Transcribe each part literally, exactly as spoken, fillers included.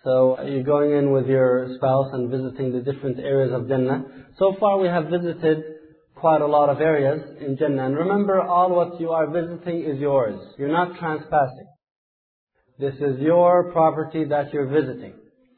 So you're going in with your spouse and visiting the different areas of Jannah. So far we have visited quite a lot of areas in Jannah. And remember, all what you are visiting is yours. You're not transpassing. This is your property that you're visiting.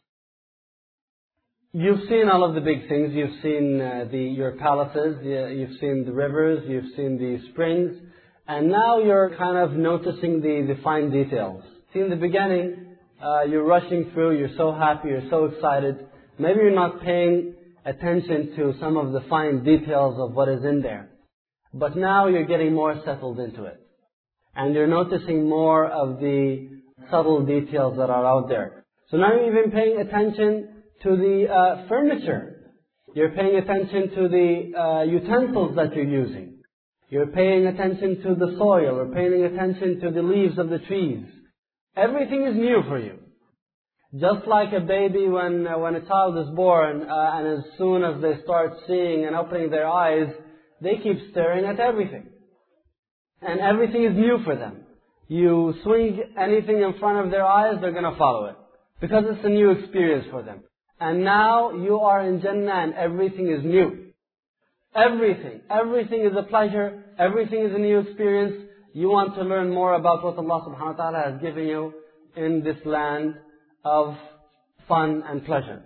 You've seen all of the big things. You've seen uh, the, your palaces, you've seen the rivers, you've seen the springs. And now you're kind of noticing the, the fine details. See, in the beginning, uh, you're rushing through, you're so happy, you're so excited. Maybe you're not paying attention to some of the fine details of what is in there. But now you're getting more settled into it. And you're noticing more of the subtle details that are out there. So now you're even paying attention to the uh, furniture. You're paying attention to the uh, utensils that you're using. You're paying attention to the soil. You're paying attention to the leaves of the trees. Everything is new for you. Just like a baby when uh, when a child is born, uh, and as soon as they start seeing and opening their eyes, they keep staring at everything. And everything is new for them. You swing anything in front of their eyes, they're going to follow it. Because it's a new experience for them. And now you are in Jannah and everything is new. Everything. Everything is a pleasure. Everything is a new experience. You want to learn more about what Allah subhanahu wa ta'ala has given you in this land of fun and pleasure.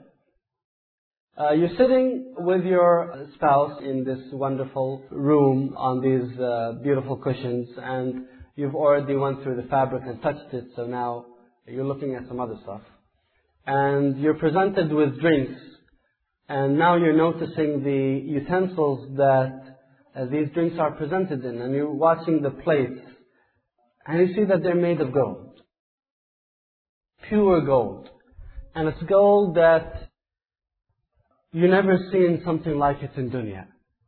Uh, you're sitting with your spouse in this wonderful room on these uh, beautiful cushions, and you've already went through the fabric and touched it, so now you're looking at some other stuff. And you're presented with drinks, and now you're noticing the utensils that uh, these drinks are presented in, and you're watching the plates, and you see that they're made of gold. Pure gold. And it's gold that you've never seen something like it in dunya.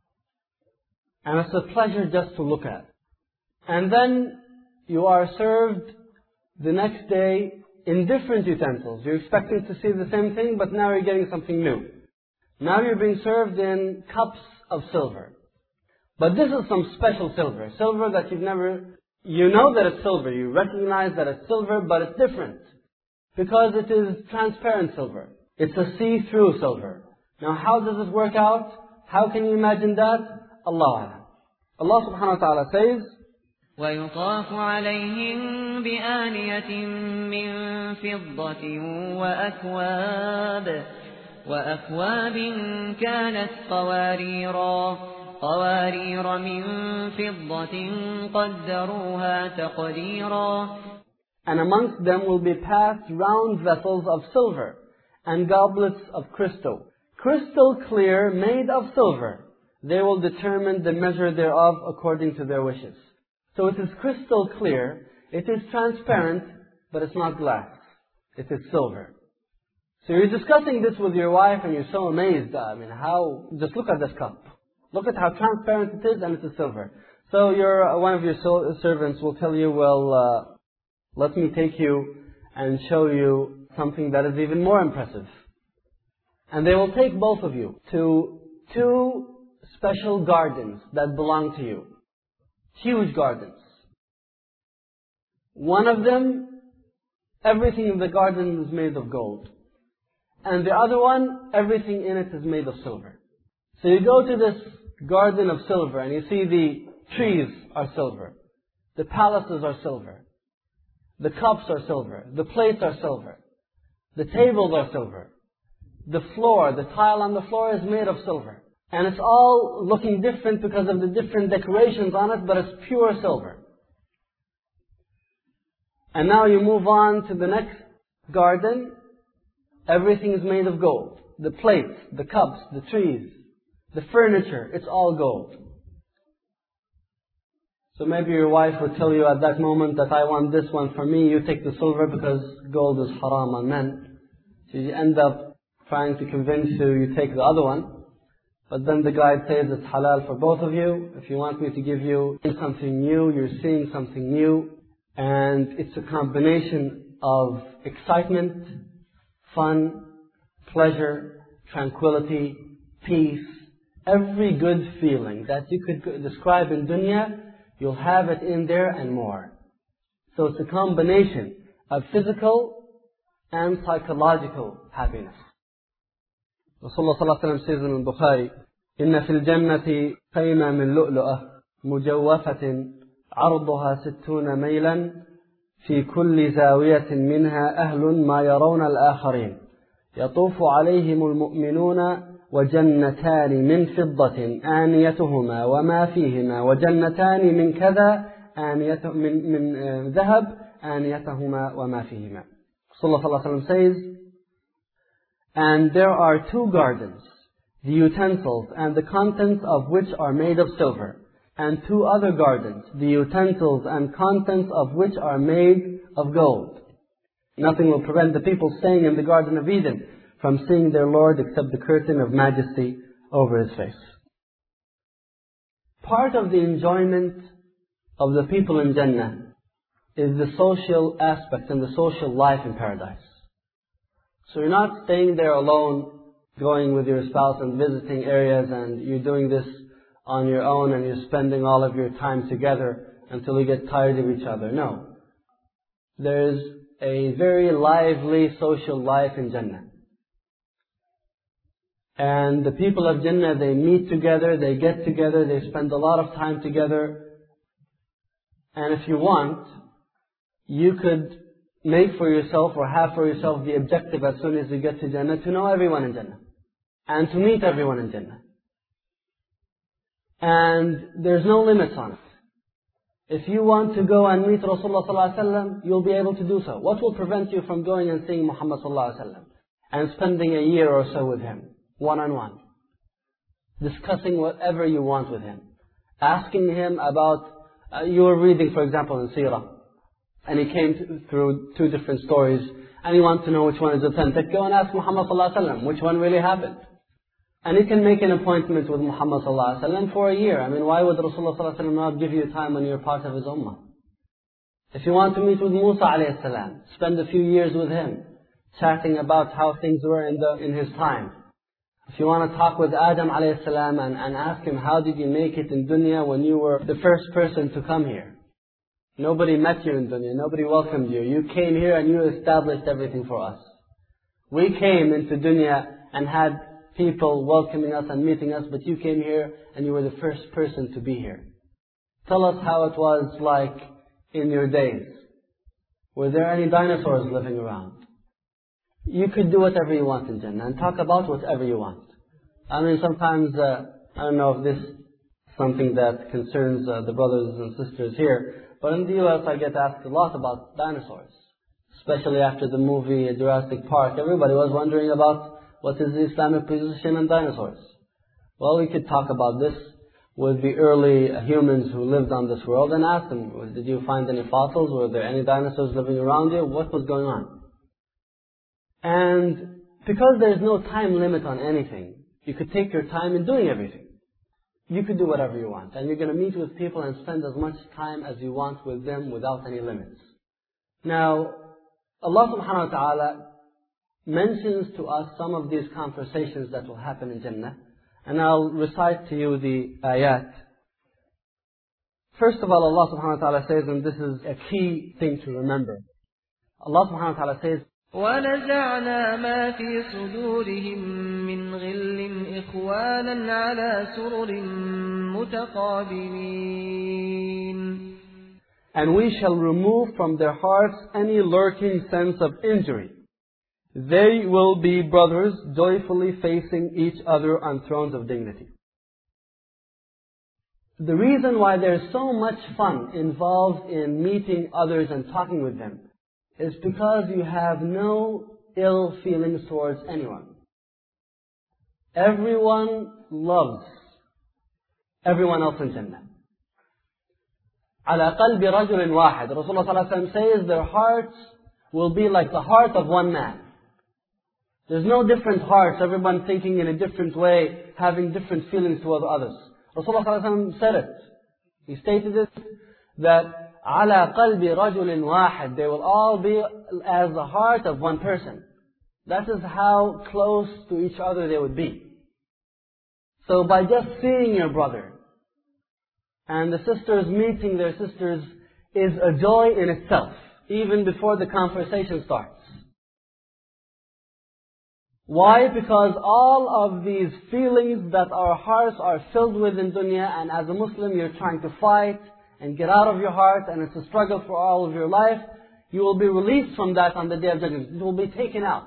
And it's a pleasure just to look at. And then you are served the next day in different utensils. You're expecting to see the same thing, but now you're getting something new. Now you're being served in cups of silver. But this is some special silver. Silver that you've never... You know that it's silver. You recognize that it's silver, but it's different. Because it is transparent silver. It's a see-through silver. Now how does it work out? How can you imagine that? Allah. Allah subhanahu wa ta'ala says, ويطاف عليهم بآنية من فضة وأكواب وأكواب كانت قواريرا قوارير من فضة قدروها تقديرا. And amongst them will be passed round vessels of silver and goblets of crystal, crystal clear, made of silver. They will determine the measure thereof according to their wishes. So it is crystal clear, it is transparent, but it's not glass. It is silver. So you're discussing this with your wife and you're so amazed. I mean, how, just look at this cup. Look at how transparent it is, and it is silver. So your, one of your servants will tell you, well, uh, let me take you and show you something that is even more impressive. And they will take both of you to two special gardens that belong to you. Huge gardens. One of them, everything in the garden is made of gold. And the other one, everything in it is made of silver. So you go to this garden of silver and you see the trees are silver. The palaces are silver. The cups are silver. The plates are silver. The tables are silver. The floor, the tile on the floor is made of silver. And it's all looking different because of the different decorations on it, but it's pure silver. And now you move on to the next garden. Everything is made of gold. The plates, the cups, the trees, the furniture, it's all gold. So maybe your wife would tell you at that moment that I want this one for me, you take the silver because gold is haram on men. So you end up trying to convince you, you take the other one. But then the guide says it's halal for both of you. If you want me to give you something new, you're seeing something new. And it's a combination of excitement, fun, pleasure, tranquility, peace. Every good feeling that you could describe in dunya, you'll have it in there and more. So it's a combination of physical and psychological happiness. Rasulullah sallallahu alaihi wasallam says in Bukhari, إن في الجنة خيمة من لؤلؤة مجوفة عرضها ستون ميلا في كل زاوية منها أهل ما يرون الآخرين يطوف عليهم المؤمنون وجنتان من فضة آنيتهما وما فيهما وجنتان من كذا آنية من من ذهب آنيتهما وما فيهما. Rasulullah sallallahu alaihi wasallam says, and there are two gardens, the utensils and the contents of which are made of silver, and two other gardens, the utensils and contents of which are made of gold. Nothing will prevent the people staying in the Garden of Eden from seeing their Lord except the curtain of majesty over His face. Part of the enjoyment of the people in Jannah is the social aspect and the social life in paradise. So you're not staying there alone, going with your spouse and visiting areas, and you're doing this on your own and you're spending all of your time together until you get tired of each other. No. There's a very lively social life in Jannah. And the people of Jannah, they meet together, they get together, they spend a lot of time together. And if you want, you could make for yourself or have for yourself the objective as soon as you get to Jannah to know everyone in Jannah and to meet everyone in Jannah. And there's no limits on it. If you want to go and meet Rasulullah sallallahu alaihi wasallam, you'll be able to do so. What will prevent you from going and seeing Muhammad sallallahu alaihi wasallam and spending a year or so with him, one-on-one, discussing whatever you want with him, asking him about, uh, you were reading, for example, in Seerah, and he came to, through two different stories, and you want to know which one is authentic, go and ask Muhammad sallallahu alaihi wasallam, which one really happened. And you can make an appointment with Muhammad sallallahu alaihi wasallam for a year. I mean, why would Rasulullah sallallahu alaihi wasallam not give you time when you're part of his ummah? If you want to meet with Musa alayhi salam, spend a few years with him, chatting about how things were in the in his time. If you want to talk with Adam alayhi salam and, and ask him, how did you make it in dunya when you were the first person to come here? Nobody met you in dunya, nobody welcomed you. You came here and you established everything for us. We came into dunya and had people welcoming us and meeting us, but you came here and you were the first person to be here. Tell us how it was like in your days. Were there any dinosaurs living around? You could do whatever you want in Jannah and talk about whatever you want. I mean, sometimes, uh, I don't know if this is something that concerns uh, the brothers and sisters here, but in the U S I get asked a lot about dinosaurs. Especially after the movie Jurassic Park, everybody was wondering about what is the Islamic position on dinosaurs. Well, we could talk about this with the early humans who lived on this world and ask them, did you find any fossils? Were there any dinosaurs living around you? What was going on? And because there's no time limit on anything, you could take your time in doing everything. You could do whatever you want. And you're going to meet with people and spend as much time as you want with them without any limits. Now, Allah subhanahu wa ta'ala mentions to us some of these conversations that will happen in Jannah. And I'll recite to you the ayat. First of all, Allah subhanahu wa ta'ala says, and this is a key thing to remember. Allah subhanahu wa ta'ala says, وَنَزَعْنَا مَا فِي صُدُورِهِم مِّنْ غِلٍّ إِخْوَانًا عَلَى سُرُرٍ مُتَقَابِلِينَ. And we shall remove from their hearts any lurking sense of injury. They will be brothers, joyfully facing each other on thrones of dignity. The reason why there's so much fun involved in meeting others and talking with them is because you have no ill feelings towards anyone. Everyone loves everyone else in Jannah. على قلب رجل واحد. Rasulullah sallallahu alaihi wasallam says their hearts will be like the heart of one man. There's no different hearts, everyone thinking in a different way, having different feelings toward others. Rasulullah sallallahu alaihi wasallam said it. He stated it, that على قلب رجل واحد, they will all be as the heart of one person. That is how close to each other they would be. So by just seeing your brother, and the sisters meeting their sisters, is a joy in itself, even before the conversation starts. Why? Because all of these feelings that our hearts are filled with in dunya, and as a Muslim you're trying to fight and get out of your heart, and it's a struggle for all of your life, you will be released from that on the Day of Judgment. It will be taken out.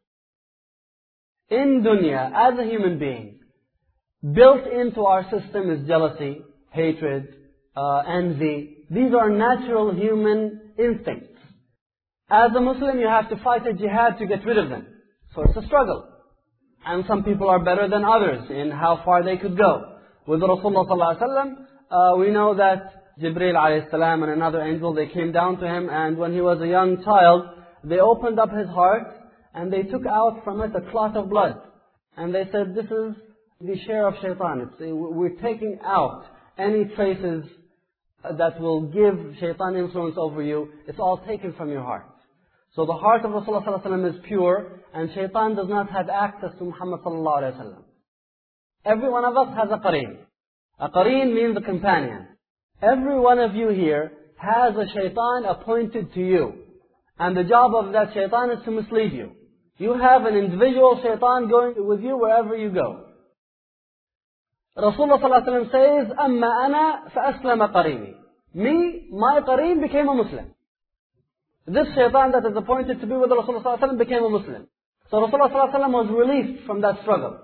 In dunya, as a human being, built into our system is jealousy, hatred, uh, envy. These are natural human instincts. As a Muslim, you have to fight a jihad to get rid of them. So it's a struggle. And some people are better than others in how far they could go. With Rasulullah sallallahu alaihi wasallam, uh, we know that Jibreel alayhi salam and another angel, they came down to him, and when he was a young child, they opened up his heart and they took out from it a clot of blood. And they said, this is the share of shaitan. It's, we're taking out any traces that will give shaitan influence over you. It's all taken from your heart. So the heart of Rasulullah sallallahu alaihi wasallam is pure, and shaitan does not have access to Muhammad sallallahu alaihi wasallam. Every one of us has a qareen. A qareen means a companion. Every one of you here has a shaitan appointed to you. And the job of that shaitan is to mislead you. You have an individual shaitan going with you wherever you go. Rasulullah sallallahu alaihi wasallam says, "Amma ana fa-aslama qareeni." Me, my qareen became a Muslim. This shaitan that is appointed to be with Rasulullah sallallahu alaihi wasallam became a Muslim. So Rasulullah sallallahu alaihi wasallam was released from that struggle.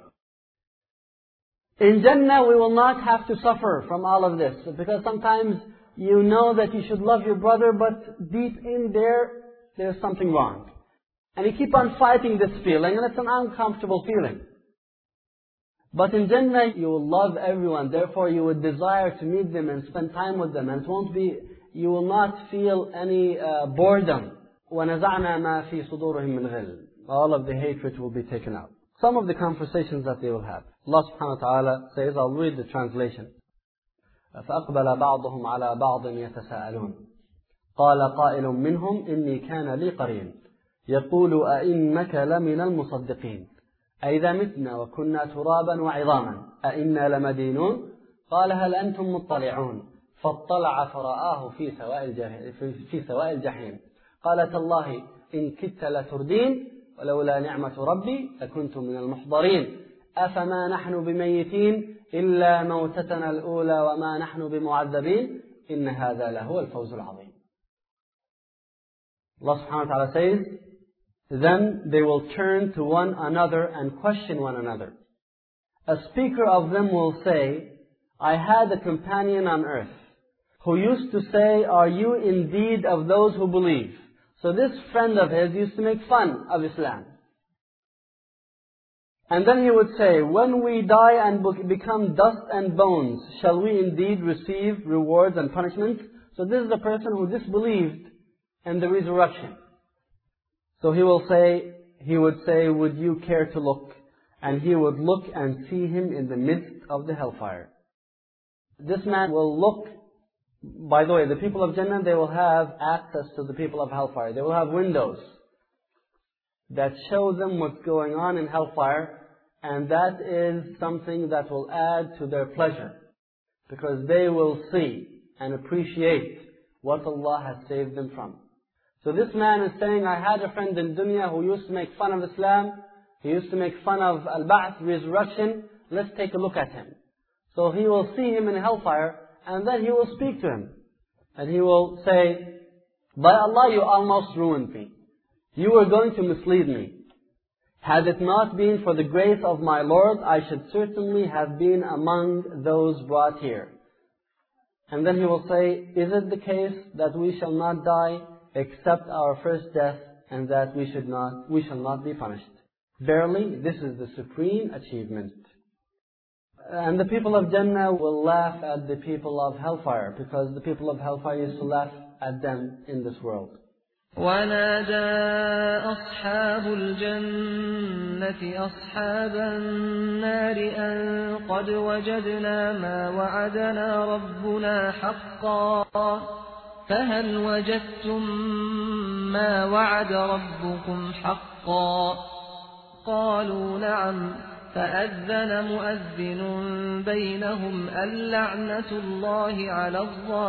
In Jannah, we will not have to suffer from all of this, because sometimes you know that you should love your brother, but deep in there, there's something wrong. And you keep on fighting this feeling, and it's an uncomfortable feeling. But in Jannah, you will love everyone. Therefore, you would desire to meet them and spend time with them. And it won't be, you will not feel any uh, boredom. وَنَزَعْنَا مَا فِي صُدُورِهِمْ مِنْ غِلٍّ. All of the hatred will be taken out. Some of the conversations that they will have. Allah subhanahu wa ta'ala says, I'll read the translation. فَأَقْبَلَ بَعْضُهُمْ عَلَى بَعْضٍ يَتَسَاءَلُونَ قَالَ قَائِلٌ مِّنْهُمْ إِنِّي كَانَ لِي قَرِينٌ يَقُولُ أَإِنَّكَ لَمِنَ الْمُصَدِّقِينَ أَإِذَا مِتْنَا وَكُنَّا تُرَابًا وَعِظَامًا أَإِنَّا لَمَدِينُونَ قَالَ هَلْ أَنْتُمْ مُطَّلِعُونَ فاطلع فرآه في سواء في سواء الجحيم قال تالله إن كدت لتردين ولولا نعمة ربي لكنت من المحضرين أفما نحن بميتين إلا موتتنا الأولى وما نحن بمعذبين إن هذا لهو الفوز العظيم. Allah subhanahu wa ta'ala says, then they will turn to one another and question one another. A speaker of them will say, I had a companion on earth who used to say, are you indeed of those who believe? So this friend of his used to make fun of Islam. And then he would say, when we die and become dust and bones, shall we indeed receive rewards and punishments? So this is the person who disbelieved in the resurrection. So he will say, he would say, would you care to look? And he would look and see him in the midst of the hellfire. This man will look. By the way, the people of Jannah, they will have access to the people of hellfire. They will have windows that show them what's going on in hellfire, and that is something that will add to their pleasure, because they will see and appreciate what Allah has saved them from. So this man is saying, I had a friend in dunya who used to make fun of Islam, he used to make fun of al-ba'th, resurrection, let's take a look at him. So he will see him in hellfire, and then he will speak to him. And he will say, by Allah, you almost ruined me. You were going to mislead me. Had it not been for the grace of my Lord, I should certainly have been among those brought here. And then he will say, is it the case that we shall not die except our first death, and that we should not, we shall not be punished? Verily, this is the supreme achievement. And the people of Jannah will laugh at the people of hellfire, because the people of hellfire used to laugh at them in this world. ونادى أصحاب الجنة أصحاب النار أن قد وجدنا ما وعدنا ربنا حقا فهل وجدتم ما وعد ربكم حقا قالوا نعم فأذن مؤذن بينهم اللعنة الله على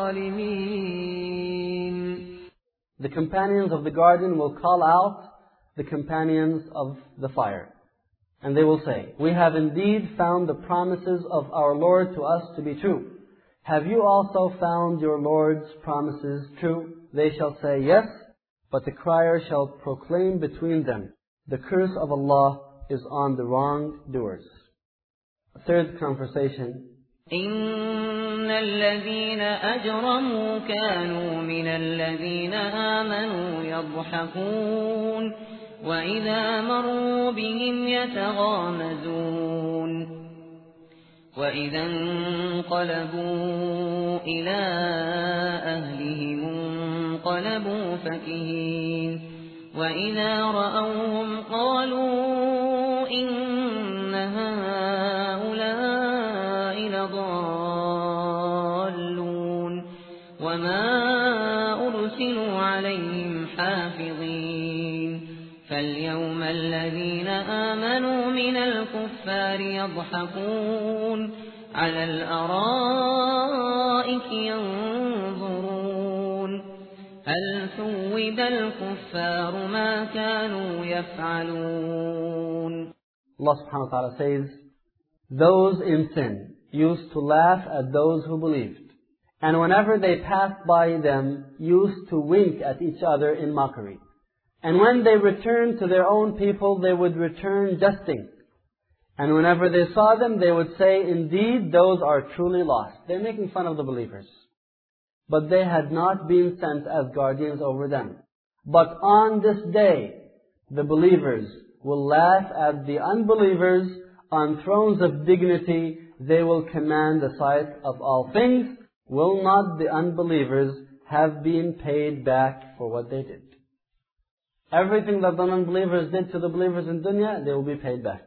الظالمين. The companions of the garden will call out the companions of the fire. And they will say, we have indeed found the promises of our Lord to us to be true. Have you also found your Lord's promises true? They shall say, yes, but the crier shall proclaim between them, the curse of Allah is on the wrongdoers. Third conversation. إن الذين أجرموا كانوا من الذين آمنوا يضحكون وإذا مروا بهم يتغامزون وإذا انقلبوا إلى أهلهم انقلبوا فكهين وإذا رأوهم قالوا إن هؤلاء لضالون وما أرسلوا عليهم حافظين فاليوم الذين آمنوا من الكفار يضحكون على الأرائك ينظرون هل ثوب الكفار ما كانوا يفعلون. Allah subhanahu wa ta'ala says, those in sin used to laugh at those who believed, and whenever they passed by them, used to wink at each other in mockery. And when they returned to their own people, they would return jesting. And whenever they saw them, they would say, indeed, those are truly lost. They're making fun of the believers. But they had not been sent as guardians over them. But on this day, the believers will laugh at the unbelievers on thrones of dignity. They will command the sight of all things. Will not the unbelievers have been paid back for what they did? Everything that the unbelievers did to the believers in dunya, they will be paid back.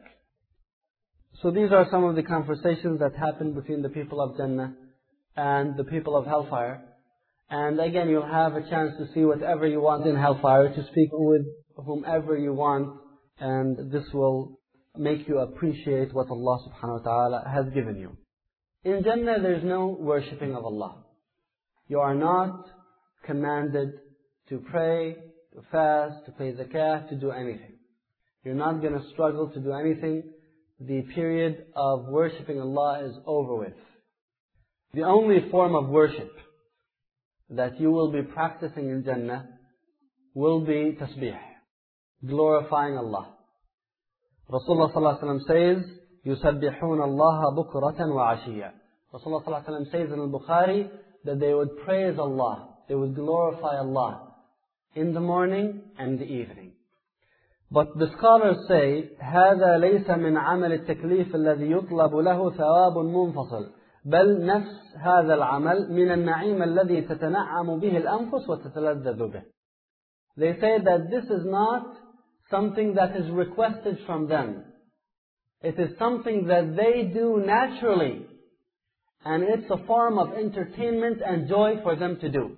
So these are some of the conversations that happen between the people of Jannah and the people of Hellfire. And again, you'll have a chance to see whatever you want in Hellfire, to speak with whomever you want, and this will make you appreciate what Allah subhanahu wa ta'ala has given you. In Jannah, there's no worshipping of Allah. You are not commanded to pray, to fast, to pay zakah, to do anything. You're not going to struggle to do anything. The period of worshipping Allah is over with. The only form of worship that you will be practicing in Jannah will be tasbih, glorifying Allah. Rasulullah sallallahu alaihi wasallam says, يُسَبِّحُونَ اللَّهَ بُكْرَةً وَعَشِيًّا. Rasulullah sallallahu alaihi wasallam says in al-Bukhari that they would praise Allah, they would glorify Allah in the morning and the evening. But the scholars say, هذا ليس من عمل التكليف الذي يطلب له ثواب منفصل بل نفس هذا العمل من النعيم الذي تتنعم به الأنفس وتتلذذ به. They say that this is not something that is requested from them. It is something that they do naturally, and it's a form of entertainment and joy for them to do.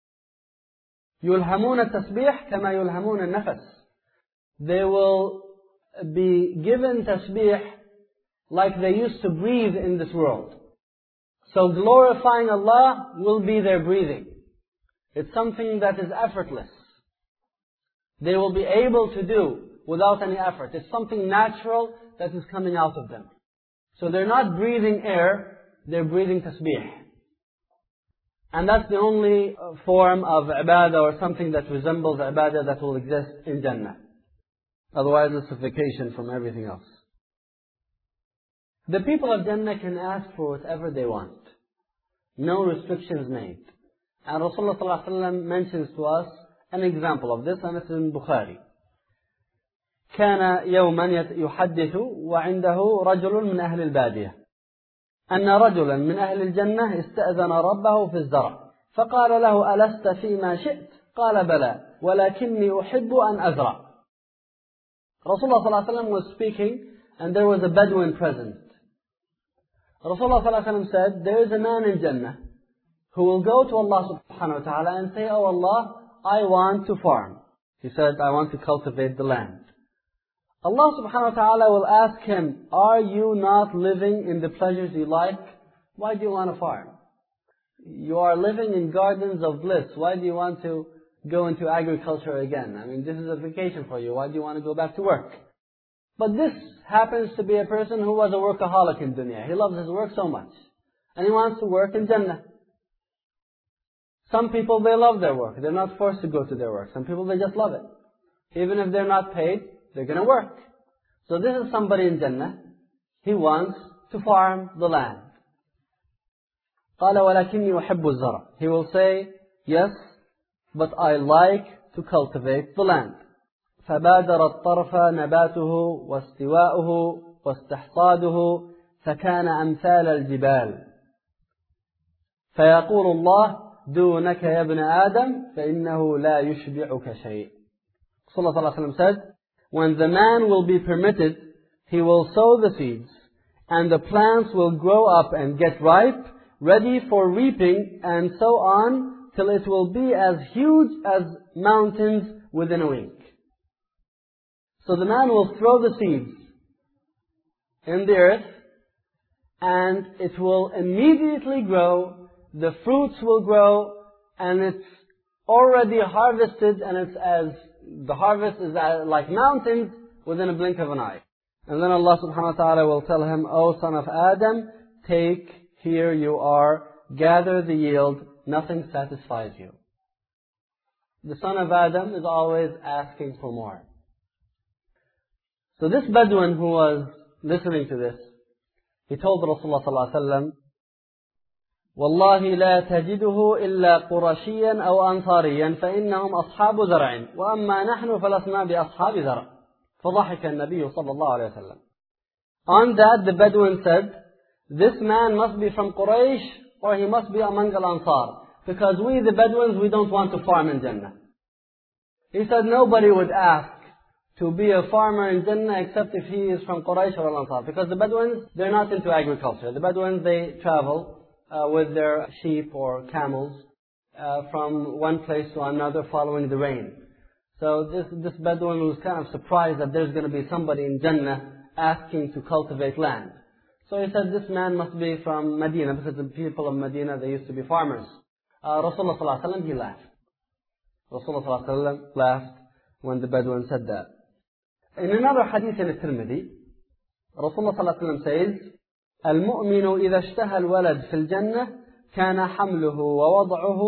يلهمون التسبيح كما يلهمون النفس. They will be given tasbih like they used to breathe in this world. So glorifying Allah will be their breathing. It's something that is effortless. They will be able to do without any effort. It's something natural that is coming out of them. So they're not breathing air, they're breathing tasbih. And that's the only form of ibadah or something that resembles ibadah that will exist in Jannah. Otherwise it's a vacation from everything else. The people of Jannah can ask for whatever they want. No restrictions made. And Rasulullah sallallahu alaihi wasallam mentions to us an example of this, and it's in Bukhari. كان يوما يحدث وعنده رجل من أهل البادية أن رجلا من أهل الجنة استأذن ربه في الزرع فقال له ألست فيما شئت؟ قال بلى ولكني أحب أن أزرع. Rasulullah sallallahu alaihi wasallam was speaking, and there was a Bedouin present. Rasulullah sallallahu alaihi wasallam said, there is a man in Jannah who will go to Allah subhanahu wa ta'ala and say, oh Allah, I want to farm. He said, I want to cultivate the land. Allah subhanahu wa ta'ala will ask him, are you not living in the pleasures you like? Why do you want to farm? You are living in gardens of bliss. Why do you want to go into agriculture again? I mean, this is a vacation for you. Why do you want to go back to work? But this happens to be a person who was a workaholic in dunya. He loves his work so much. And he wants to work in Jannah. Some people, they love their work. They're not forced to go to their work. Some people, they just love it. Even if they're not paid, they're going to work. So this is somebody in Jannah. He wants to farm the land. قال ولكني أحب الزرع. He will say, yes, but I like to cultivate the land. فبادر الطرف نباته واستواؤه واستحصاده فكان أمثال الجبال. فيقول الله دونك يا ابن آدم فإنه لا يشبعك شيء. Sallallahu Alaihi Wasallam said, when the man will be permitted, he will sow the seeds, and the plants will grow up and get ripe, ready for reaping, and so on, till it will be as huge as mountains within a week. So the man will throw the seeds in the earth, and it will immediately grow, the fruits will grow, and it's already harvested, and it's as, the harvest is as, like mountains within a blink of an eye. And then Allah subhanahu wa ta'ala will tell him, O son of Adam, take, here you are, gather the yield, nothing satisfies you. The son of Adam is always asking for more. So this Bedouin who was listening to this, he told Rasulullah sallallahu alaihi wasallam, والله لا تجده إلا قرشيا أو أنصاريا فإنهم أصحاب زرع وأما نحن فلسنا بأصحاب زرع. فضحك النبي صلى الله عليه وسلم. On that the Bedouin said, this man must be from Quraysh or he must be among Al-Ansar, because we the Bedouins, we don't want to farm in Jannah. He said nobody would ask to be a farmer in Jannah except if he is from Quraysh or Al-Ansar, because the Bedouins, they're not into agriculture. The Bedouins, they travel uh, with their sheep or camels uh, from one place to another following the rain. So this, this Bedouin was kind of surprised that there's going to be somebody in Jannah asking to cultivate land. So he said this man must be from Medina, because the people of Medina, they used to be farmers. Uh, Rasulullah sallallahu alaihi wasallam, he laughed. Rasulullah sallallahu alaihi wasallam laughed when the Bedouin said that. In another hadith in Tirmidhi, Rasulullah sallallahu alaihi wasallam says, المؤمن إذا اشتهى الولد في الجنة كان حمله ووضعه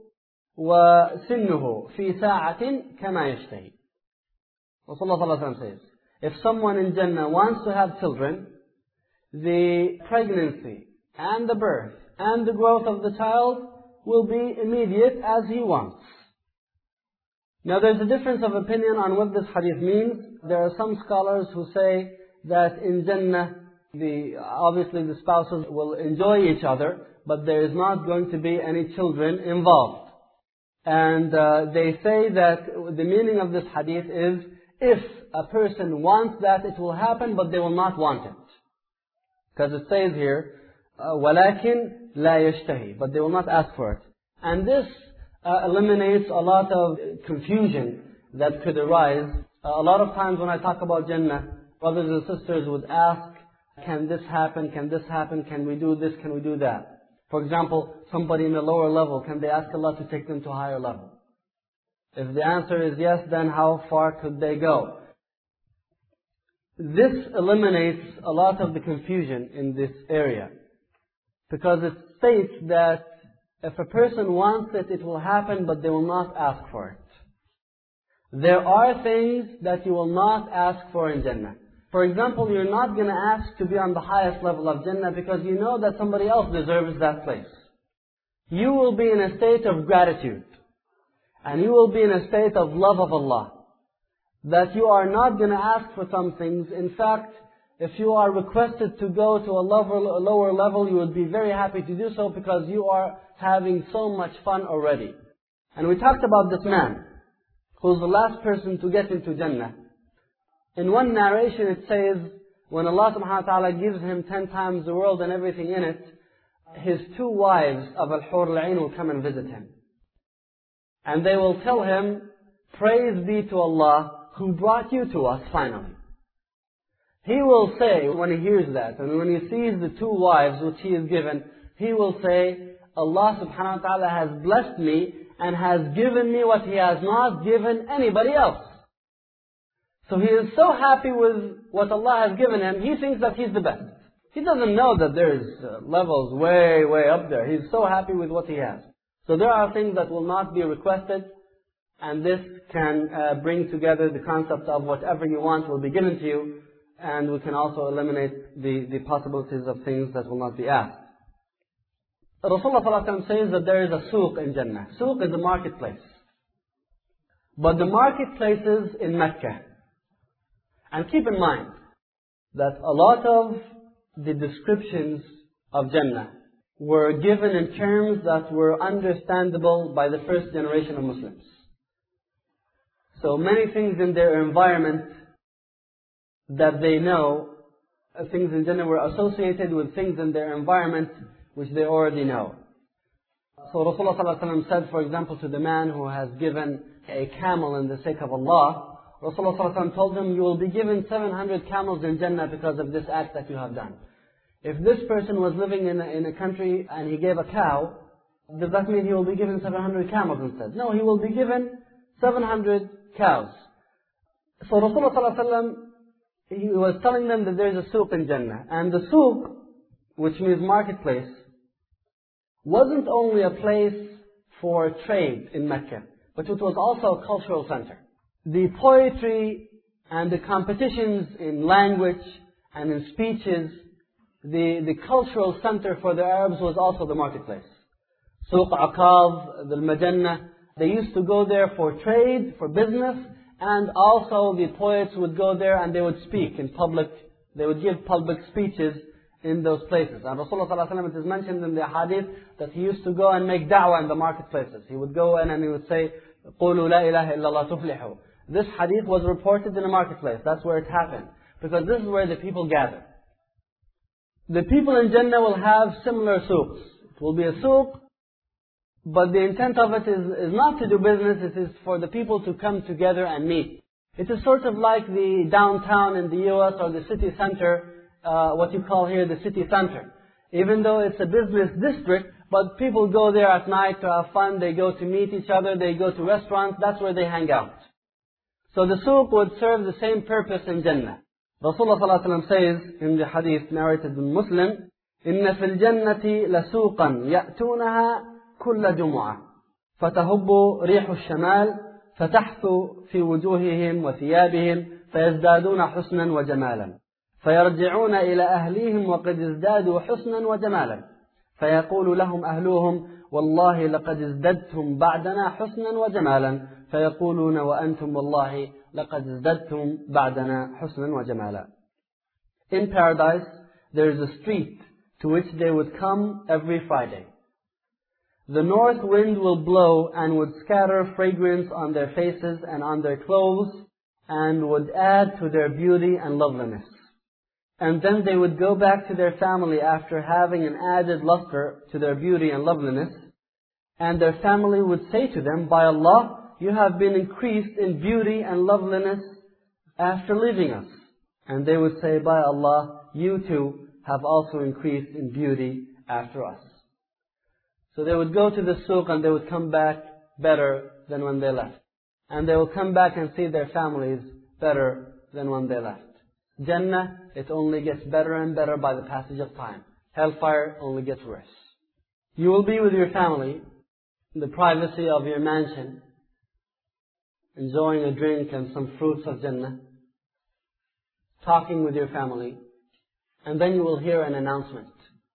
وسنه في ساعة كما يشتهي. Rasulullah sallallahu alaihi wasallam says, if someone in Jannah wants to have children, the pregnancy and the birth and the growth of the child will be immediate as he wants. Now there's a difference of opinion on what this hadith means. There are some scholars who say that in Jannah, the, obviously the spouses will enjoy each other, but there is not going to be any children involved. And uh, they say that the meaning of this hadith is, if a person wants that, it will happen, but they will not want it. Because it says here, وَلَكِنْ لَا يَشْتَهِي, but they will not ask for it. And this uh, eliminates a lot of confusion that could arise. Uh, a lot of times when I talk about Jannah, brothers and sisters would ask, can this happen, can this happen, can we do this, can we do that? For example, somebody in a lower level, can they ask Allah to take them to a higher level? If the answer is yes, then how far could they go? This eliminates a lot of the confusion in this area, because it states that if a person wants it, it will happen, but they will not ask for it. There are things that you will not ask for in Jannah. For example, you're not going to ask to be on the highest level of Jannah because you know that somebody else deserves that place. You will be in a state of gratitude, and you will be in a state of love of Allah, that you are not going to ask for some things. In fact, if you are requested to go to a lower, a lower level, you would be very happy to do so because you are having so much fun already. And we talked about this man, who's the last person to get into Jannah. In one narration it says, when Allah subhanahu wa ta'ala gives him ten times the world and everything in it, his two wives of Al-Hur al-Ain will come and visit him. And they will tell him, praise be to Allah who brought you to us finally. He will say, when he hears that, and when he sees the two wives which he is given, he will say, Allah subhanahu wa ta'ala has blessed me and has given me what He has not given anybody else. So he is so happy with what Allah has given him, he thinks that he's the best. He doesn't know that there's uh, levels way, way up there. He's so happy with what he has. So there are things that will not be requested, and this can uh, bring together the concept of whatever you want will be given to you, and we can also eliminate the, the possibilities of things that will not be asked. Rasulullah ﷺ says that there is a souq in Jannah. Souq is a marketplace. But the marketplaces in Mecca. And keep in mind that a lot of the descriptions of Jannah were given in terms that were understandable by the first generation of Muslims. So many things in their environment that they know, uh, things in Jannah were associated with things in their environment which they already know. So Rasulullah ﷺ said, for example, to the man who has given a camel in the sake of Allah, Rasulullah ﷺ told him, you will be given seven hundred camels in Jannah because of this act that you have done. If this person was living in a, in a country and he gave a cow, does that mean he will be given seven hundred camels instead? No, he will be given seven hundred cows. So Rasulullah ﷺ, he was telling them that there is a souq in Jannah. And the souq, which means marketplace, wasn't only a place for trade in Mecca, but it was also a cultural center. The poetry and the competitions in language and in speeches, the, the cultural center for the Arabs was also the marketplace. Souq Aqab, the Majannah, they used to go there for trade, for business, and also the poets would go there and they would speak in public, they would give public speeches in those places. And Rasulullah ﷺ, it is mentioned in the hadith that he used to go and make da'wah in the marketplaces. He would go in and he would say, قُولُوا لَا إِلَهَ إِلَّا اللَّهُ تُفْلِحُوا. This hadith was reported in a marketplace. That's where it happened. Because this is where the people gather. The people in Jannah will have similar souqs. It will be a souq, but the intent of it is, is not to do business, it is for the people to come together and meet. It is sort of like the downtown in the U S or the city center, uh, what you call here the city center. Even though it's a business district, but people go there at night to have fun, they go to meet each other, they go to restaurants, that's where they hang out. So the souq would serve the same purpose in Jannah. Rasulullah ﷺ says in the hadith narrated in Muslim, إِنَّ فِي الْجَنَّةِ لَسُوقًا يَأْتُونَهَا كُلَّ جُمُعَةٍ فَتَهُبُّ رِيحُ الشَّمَالِ فَتَحْثُ فِي وُجُوهِهِمْ وَثِيَابِهِمْ فَيَزْدَادُونَ حُسْنًا وَجَمَالًا فَيَرْجِعُونَ إِلَى أَهْلِهِمْ وَقَدْ ازْدَادُوا حُسْنًا وَجَمَالًا فيقول لهم أهلهم والله لقد ازددتم بعدنا حسنا وجمالا فيقولون وأنتم والله لقد ازددتم بعدنا حسنا وجمالا. In paradise there is a street to which they would come every Friday. The north wind will blow and would scatter fragrance on their faces and on their clothes and would add to their beauty and loveliness. And then they would go back to their family after having an added luster to their beauty and loveliness. And their family would say to them, by Allah, you have been increased in beauty and loveliness after leaving us. And they would say, by Allah, you too have also increased in beauty after us. So they would go to the souq and they would come back better than when they left. And they will come back and see their families better than when they left. Jannah, it only gets better and better by the passage of time. Hellfire only gets worse. You will be with your family in the privacy of your mansion, enjoying a drink and some fruits of Jannah, talking with your family, and then you will hear an announcement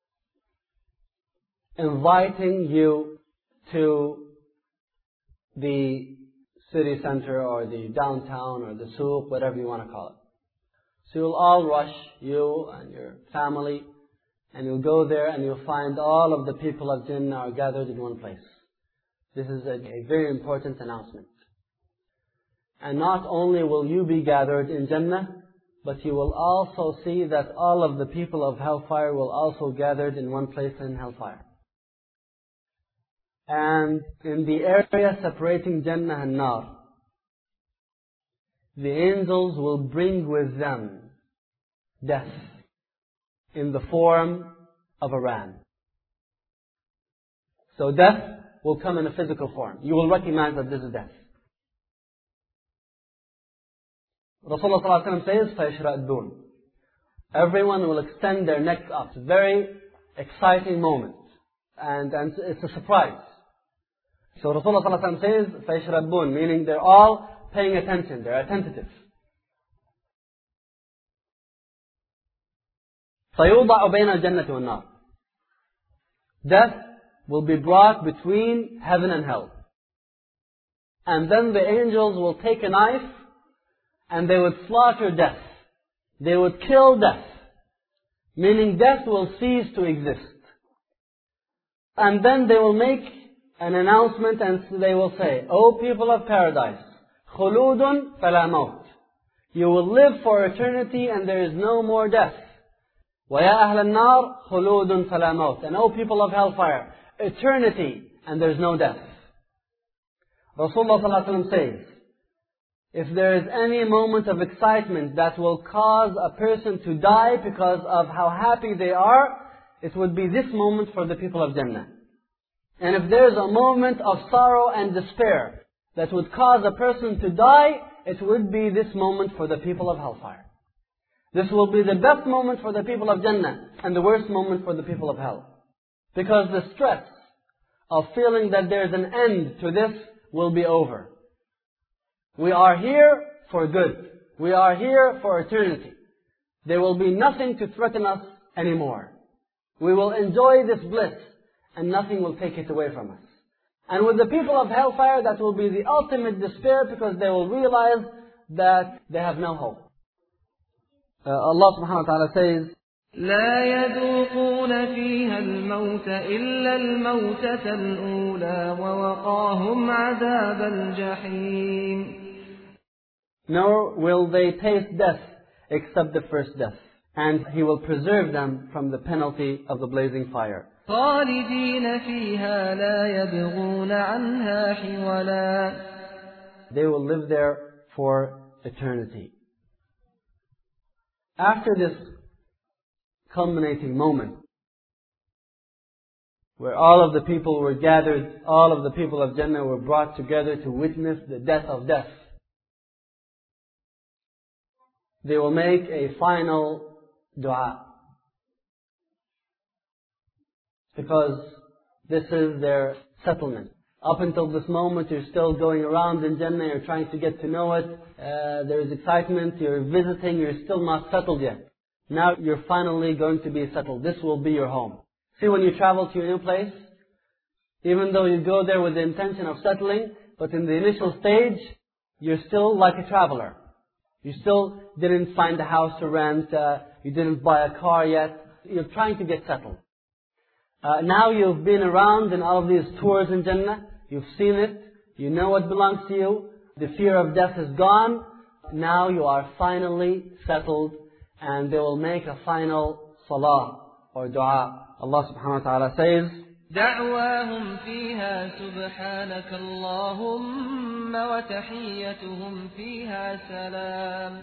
inviting you to the city center or the downtown or the souq, whatever you want to call it. So you'll all rush, you and your family, and you'll go there and you'll find all of the people of Jannah are gathered in one place. This is a, a very important announcement. And not only will you be gathered in Jannah, but you will also see that all of the people of hellfire will also gathered in one place in hellfire. And in the area separating Jannah and Nar, the angels will bring with them death in the form of a ram. So death will come in a physical form. You will recognize that this is death. Rasulullah sallallahu alaihi wasallam says, فَيَشْرَأْدُونَ. Everyone will extend their necks up. It's a very exciting moment. And, and it's a surprise. So Rasulullah sallallahu alaihi wasallam says, فَيَشْرَأْدُونَ, meaning they're all paying attention. They're attentive. فَيُوضَعُ بَيْنَ الْجَنَّةِ وَالنَّارِ. Death will be brought between heaven and hell. And then the angels will take a knife and they would slaughter death. They would kill death. Meaning death will cease to exist. And then they will make an announcement and they will say, O people of paradise, خُلُودٌ فَلَا مَوْتٌ. You will live for eternity and there is no more death. وَيَا أَهْلَ النَّارِ خُلُودٌ فَلَا مَوْتٌ. And O people of hellfire, eternity and there is no death. Rasulullah sallallahu alaihi wasallam says, if there is any moment of excitement that will cause a person to die because of how happy they are, it would be this moment for the people of Jannah. And if there is a moment of sorrow and despair that would cause a person to die, it would be this moment for the people of hellfire. This will be the best moment for the people of Jannah and the worst moment for the people of hell. Because the stress of feeling that there is an end to this will be over. We are here for good. We are here for eternity. There will be nothing to threaten us anymore. We will enjoy this bliss and nothing will take it away from us. And with the people of hellfire, that will be the ultimate despair because they will realize that they have no hope. Uh, Allah subhanahu wa ta'ala says, لا يذوقون فيها الموت إلا الموتة الأولى ووقاهم عذاب الجحيم. Nor will they taste death except the first death, and He will preserve them from the penalty of the blazing fire. خالدين فيها لا يبغون عنها حولا. They will live there for eternity. After this culminating moment, where all of the people were gathered, all of the people of Jannah were brought together to witness the death of death, they will make a final dua. Because this is their settlement. Up until this moment, you're still going around in Jannah, you're trying to get to know it, uh, there is excitement, you're visiting, you're still not settled yet. Now you're finally going to be settled. This will be your home. See, when you travel to a new place, even though you go there with the intention of settling, but in the initial stage, you're still like a traveler. You still didn't find a house to rent, uh, you didn't buy a car yet, you're trying to get settled. Uh, now you've been around in all of these tours in Jannah, you've seen it, you know what belongs to you, the fear of death is gone, now you are finally settled, and they will make a final salah or dua. Allah subhanahu wa ta'ala says, دعواهم فيها سبحانك اللهم وتحيتهم فيها سلام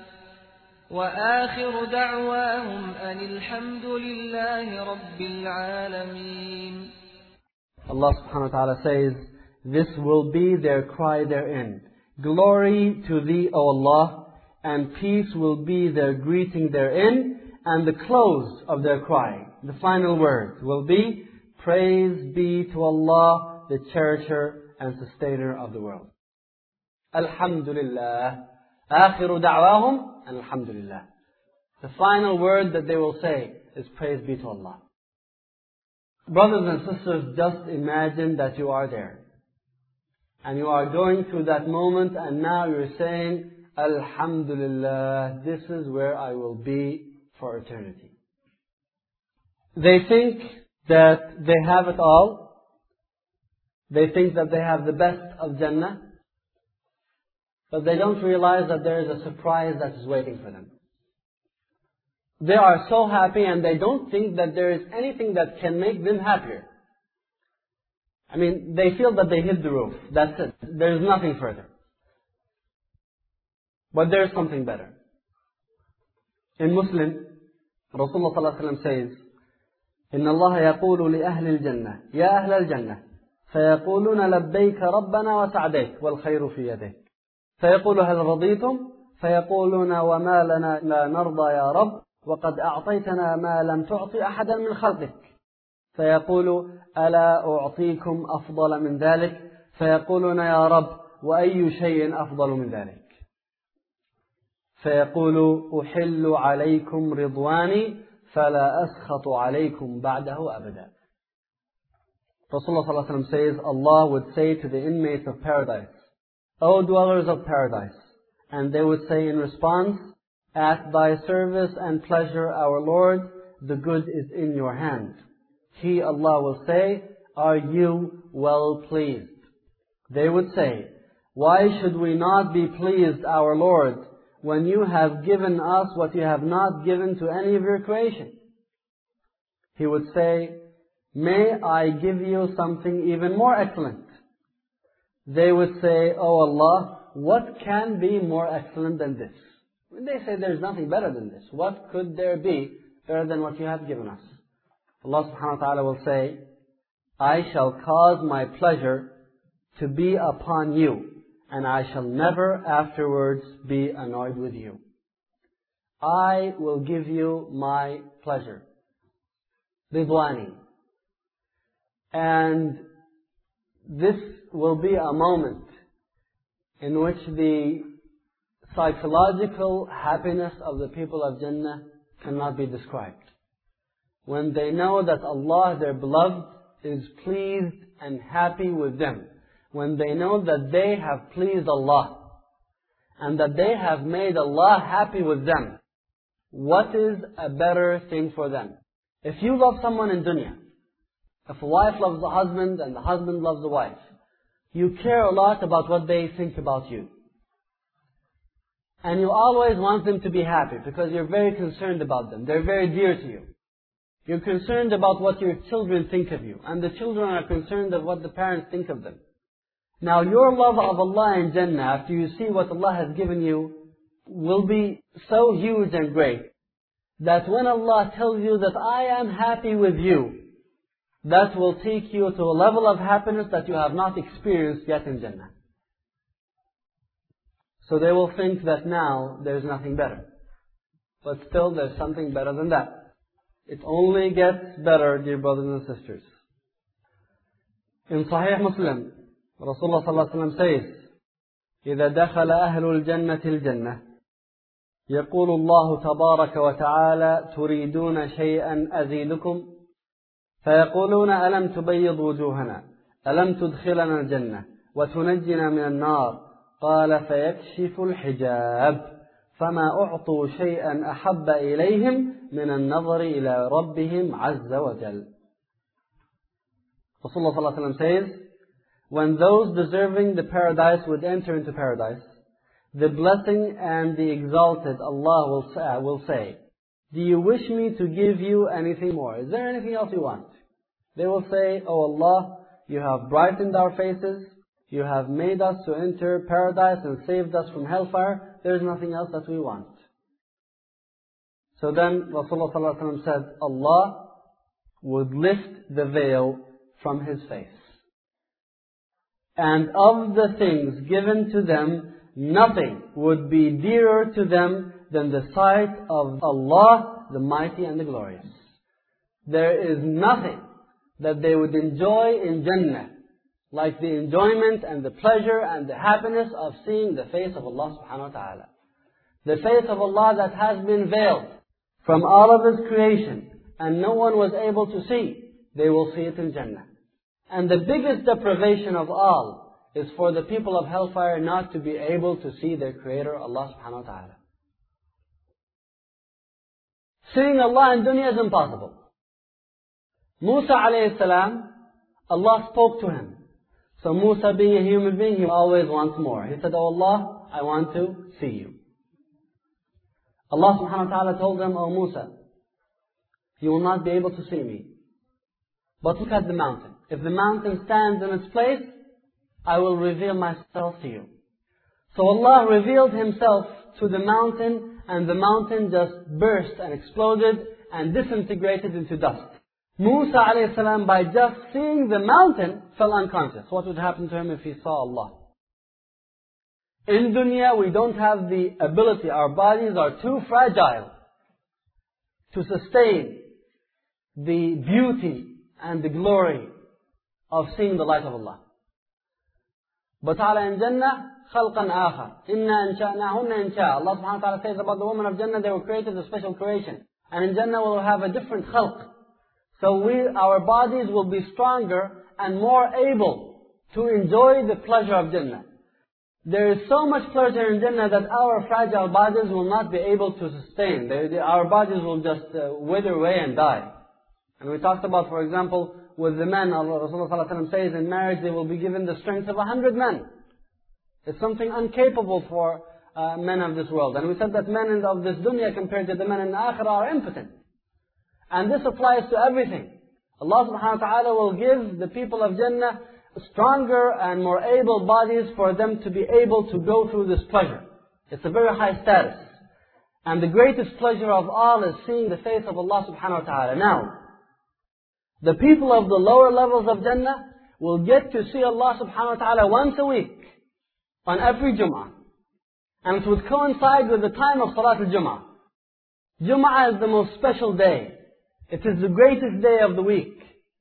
وآخر دعواهم أن الحمد لله رب العالمين. Allah subhanahu wa ta'ala says, this will be their cry therein. Glory to Thee, O Allah, and peace will be their greeting therein, and the close of their cry, the final word, will be, praise be to Allah, the cherisher and sustainer of the world. Alhamdulillah. آخر دعواهم and Alhamdulillah. The final word that they will say is praise be to Allah. Brothers and sisters, just imagine that you are there. And you are going through that moment and now you're saying, Alhamdulillah, this is where I will be for eternity. They think that they have it all. They think that they have the best of Jannah. But they don't realize that there is a surprise that is waiting for them. They are so happy and they don't think that there is anything that can make them happier. I mean, they feel that they hit the roof. That's it. There is nothing further. But there is something better. In Muslim, Rasulullah sallallahu alaihi wasallam says, إن الله يقول لأهل الجنة يا أهل الجنة فيقولون لبيك ربنا وسعديك والخير في يديك فيقول هل رضيتم فيقولون وما لنا لا نرضى يا رب وقد أعطيتنا ما لم تعطي أحدا من خلقك. فيقول ألا أعطيكم أفضل من ذلك؟ فيقولون يا رب وأي شيء أفضل من ذلك؟ فيقول أحل عليكم رضواني فلا أسخط عليكم بعده أبدا. Rasulullah sallallahu alaihi wasallam says, Allah would say to the inmates of paradise, O dwellers of paradise, and they would say in response, at thy service and pleasure, our Lord, the good is in your hand. He, Allah, will say, are you well pleased? They would say, why should we not be pleased, our Lord, when you have given us what you have not given to any of your creation? He would say, may I give you something even more excellent? They would say, oh Allah, what can be more excellent than this? When they say there's nothing better than this, what could there be better than what you have given us? Allah subhanahu wa ta'ala will say, I shall cause my pleasure to be upon you, and I shall never afterwards be annoyed with you. I will give you my pleasure. Ridwani. And this will be a moment in which the psychological happiness of the people of Jannah cannot be described. When they know that Allah, their beloved, is pleased and happy with them. When they know that they have pleased Allah and that they have made Allah happy with them, what is a better thing for them? If you love someone in dunya, if a wife loves the husband and the husband loves the wife, you care a lot about what they think about you. And you always want them to be happy because you're very concerned about them. They're very dear to you. You're concerned about what your children think of you. And the children are concerned of what the parents think of them. Now your love of Allah in Jannah, after you see what Allah has given you, will be so huge and great that when Allah tells you that I am happy with you, that will take you to a level of happiness that you have not experienced yet in Jannah. So they will think that now there's nothing better. But still there's something better than that. It only gets better, dear brothers and sisters. In Sahih Muslim, Rasulullah sallallahu alaihi wasallam says, إذا دخل أهل الجنة الجنة يقول الله تبارك وتعالى تريدون شيئا أزيدكم فيقولون ألم تبيض وجوهنا ألم تدخلنا الجنة وتنجنا من النار قال فيكشف الحجاب فما أعطوا شيئا أحب إليهم من النظر إلى ربهم عز وجل. Rasulullah sallallahu alaihi wasallam says, when those deserving the paradise would enter into paradise, the blessing and the exalted Allah will say, will say, do you wish me to give you anything more? Is there anything else you want? They will say, oh Allah, you have brightened our faces, you have made us to enter paradise and saved us from hellfire, there is nothing else that we want. So then Rasulullah sallallahu alaihi wasallam said, Allah would lift the veil from His face. And of the things given to them, nothing would be dearer to them than the sight of Allah, the Mighty and the Glorious. There is nothing that they would enjoy in Jannah like the enjoyment and the pleasure and the happiness of seeing the face of Allah subhanahu wa ta'ala. The face of Allah that has been veiled from all of His creation and no one was able to see, they will see it in Jannah. And the biggest deprivation of all is for the people of hellfire not to be able to see their Creator, Allah subhanahu wa ta'ala. Seeing Allah in dunya is impossible. Musa alayhi salam, Allah spoke to him. So Musa, being a human being, he always wants more. He said, oh Allah, I want to see you. Allah subhanahu wa ta'ala told him, oh Musa, you will not be able to see me. But look at the mountain. If the mountain stands in its place, I will reveal myself to you. So Allah revealed Himself to the mountain, and the mountain just burst and exploded and disintegrated into dust. Musa alayhi salam, by just seeing the mountain, fell unconscious. What would happen to him if he saw Allah? In dunya, we don't have the ability, our bodies are too fragile to sustain the beauty and the glory of seeing the light of Allah. But ta'ala in Jannah, خَلْقًا آخَرَ إِنَّا أَنْشَأْنَاهُنَّ إِنْشَاءً. Allah subhanahu wa ta'ala says about the women of Jannah, they were created a special creation. And in Jannah we'll have a different khalq. So we, our bodies will be stronger and more able to enjoy the pleasure of Jannah. There is so much pleasure in Jannah that our fragile bodies will not be able to sustain. They, they, our bodies will just uh, wither away and die. And we talked about, for example, with the men, Allah, Rasulullah says in marriage they will be given the strength of a hundred men. It's something uncapable for uh, men of this world. And we said that men of this dunya compared to the men in the akhirah are impotent. And this applies to everything. Allah subhanahu wa ta'ala will give the people of Jannah stronger and more able bodies for them to be able to go through this pleasure. It's a very high status. And the greatest pleasure of all is seeing the face of Allah subhanahu wa ta'ala. Now, the people of the lower levels of Jannah will get to see Allah subhanahu wa ta'ala once a week, on every Jum'ah. And it would coincide with the time of Salat al-Jum'ah. Jum'ah is the most special day. It is the greatest day of the week.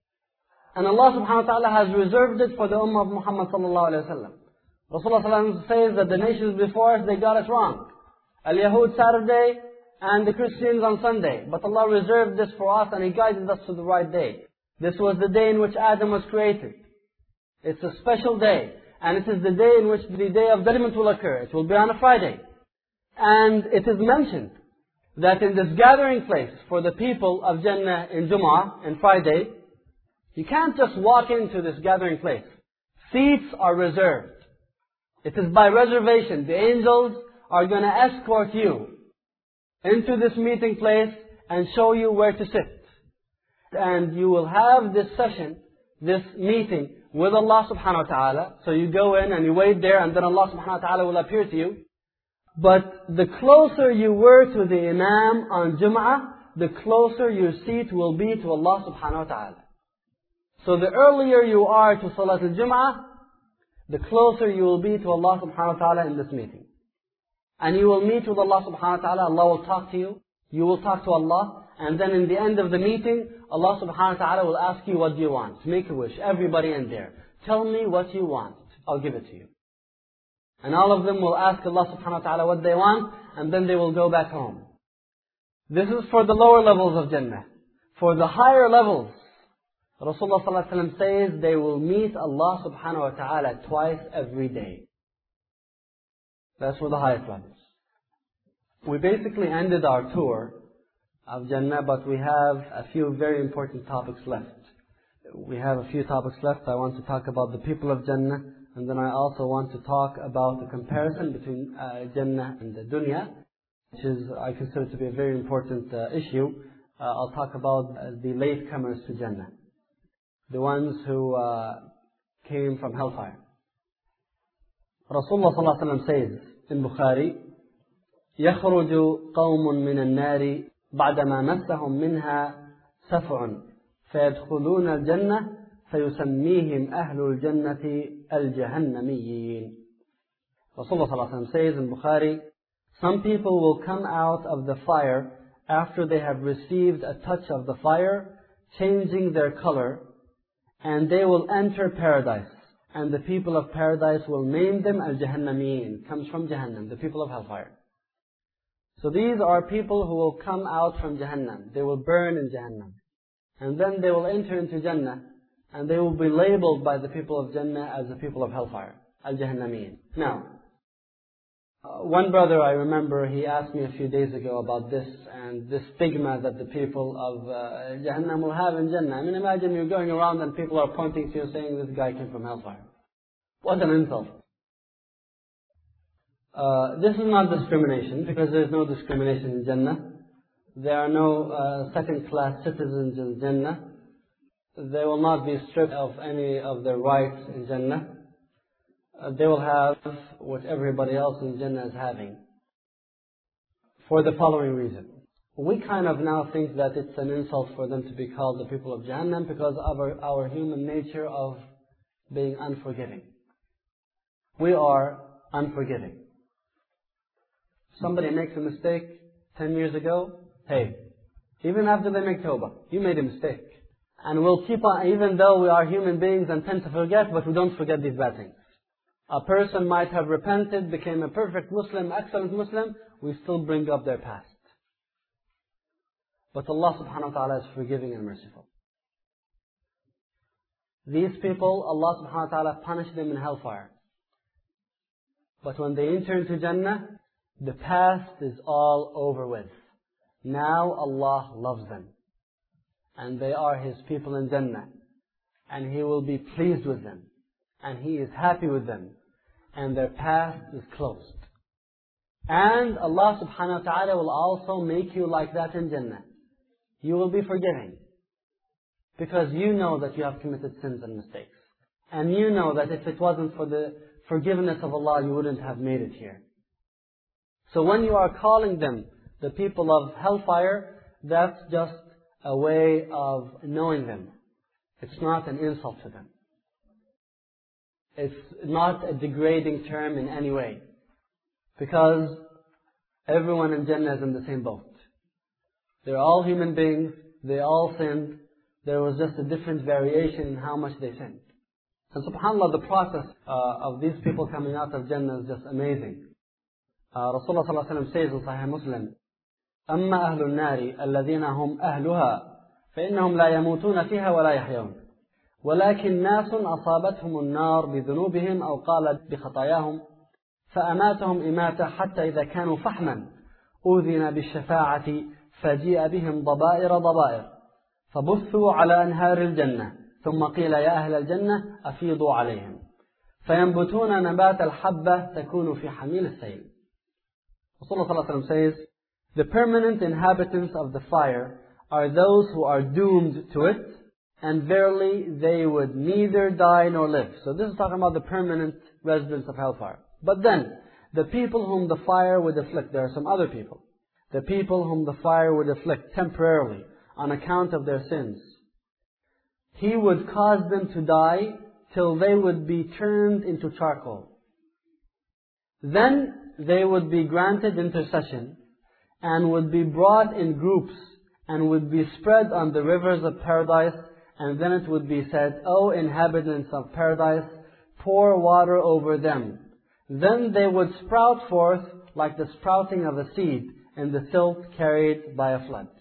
And Allah subhanahu wa ta'ala has reserved it for the Ummah of Muhammad sallallahu alayhi wa sallam. Rasulullah sallallahu alayhi wa sallam says that the nations before us, they got it wrong. Al-Yahud Saturday and the Christians on Sunday. But Allah reserved this for us and He guided us to the right day. This was the day in which Adam was created. It's a special day. And it is the day in which the day of judgment will occur. It will be on a Friday. And it is mentioned that in this gathering place for the people of Jannah in Jum'ah, in Friday, you can't just walk into this gathering place. Seats are reserved. It is by reservation. The angels are going to escort you into this meeting place and show you where to sit. And you will have this session, this meeting with Allah subhanahu wa ta'ala. So you go in and you wait there and then Allah subhanahu wa ta'ala will appear to you. But the closer you were to the Imam on Jum'ah, the closer your seat will be to Allah subhanahu wa ta'ala. So the earlier you are to Salat al-Jum'ah, the closer you will be to Allah subhanahu wa ta'ala in this meeting. And you will meet with Allah subhanahu wa ta'ala, Allah will talk to you, you will talk to Allah, and then in the end of the meeting, Allah subhanahu wa ta'ala will ask you, what do you want? Make a wish, everybody in there. Tell me what you want, I'll give it to you. And all of them will ask Allah subhanahu wa ta'ala what they want, and then they will go back home. This is for the lower levels of Jannah. For the higher levels, Rasulullah sallallahu alaihi wasallam says they will meet Allah subhanahu wa ta'ala twice every day. That's for the highest levels. We basically ended our tour of Jannah, but we have a few very important topics left. We have a few topics left. I want to talk about the people of Jannah, and then I also want to talk about the comparison between uh, Jannah and the dunya, which is, I consider to be a very important uh, issue. Uh, I'll talk about uh, the latecomers to Jannah. The ones who uh, came from hellfire. Rasulullah sallallahu alaihi wasallam says in Bukhari, يخرج قوم من النار بعدما مسهم منها سفع فيدخلون الجنة فيسميهم أهل الجنة الجهنميين. Rasulullah sallallahu alaihi wasallam says in Bukhari, some people will come out of the fire after they have received a touch of the fire, changing their color, and they will enter paradise. And the people of paradise will name them Al-Jahannameen. Comes from Jahannam, the people of hellfire. So these are people who will come out from Jahannam. They will burn in Jahannam. And then they will enter into Jannah. And they will be labeled by the people of Jannah as the people of hellfire. Al-Jahannameen. Now, uh, one brother I remember, he asked me a few days ago about this and this stigma that the people of uh, Jahannam will have in Jannah. I mean, imagine you're going around and people are pointing to you saying, this guy came from hellfire. What an insult. Uh, this is not discrimination, because there is no discrimination in Jannah. There are no uh, second-class citizens in Jannah. They will not be stripped of any of their rights in Jannah. Uh, they will have what everybody else in Jannah is having. For the following reason. We kind of now think that it's an insult for them to be called the people of Jahannam because of our, our human nature of being unforgiving. We are unforgiving. Somebody makes a mistake ten years ago, hey, even after they make tawbah, you made a mistake. And we'll keep on, even though we are human beings and tend to forget, but we don't forget these bad things. A person might have repented, became a perfect Muslim, excellent Muslim, we still bring up their past. But Allah subhanahu wa ta'ala is forgiving and merciful. These people, Allah subhanahu wa ta'ala punished them in hellfire. But when they enter into Jannah, the past is all over with. Now Allah loves them. And they are His people in Jannah. And He will be pleased with them. And He is happy with them. And their past is closed. And Allah subhanahu wa ta'ala will also make you like that in Jannah. You will be forgiving. Because you know that you have committed sins and mistakes. And you know that if it wasn't for the forgiveness of Allah, you wouldn't have made it here. So when you are calling them the people of hellfire, that's just a way of knowing them. It's not an insult to them. It's not a degrading term in any way. Because everyone in Jannah is in the same boat. They're all human beings. They all sinned. There was just a different variation in how much they sinned. And subhanAllah, the process uh, of these people coming out of Jannah is just amazing. Uh, Rasulullah sallallahu alayhi wa sallam says in Sahih Muslim, أما أهل النار الذين هم أهلها فإنهم لا يموتون فيها ولا يحيون ولكن ناس أصابتهم النار بذنوبهم أو قال بخطاياهم فأماتهم إماتة حتى إذا كانوا فحما أذن بالشفاعة فجيء بهم ضبائر ضبائر فبثوا على أنهار الجنة ثم قيل يا أهل الجنة أفيضوا عليهم فينبتون نبات الحبة تكون في حميل السيل. Rasulullah sallallahu alayhi wa sallam says, the permanent inhabitants of the fire are those who are doomed to it, and verily they would neither die nor live. So this is talking about the permanent residents of hellfire. But then, the people whom the fire would afflict, there are some other people. The people whom the fire would afflict temporarily on account of their sins. He would cause them to die till they would be turned into charcoal. Then they would be granted intercession and would be brought in groups and would be spread on the rivers of paradise, and then it would be said, O inhabitants of paradise, pour water over them. Then they would sprout forth like the sprouting of a seed in the silt carried by a flood.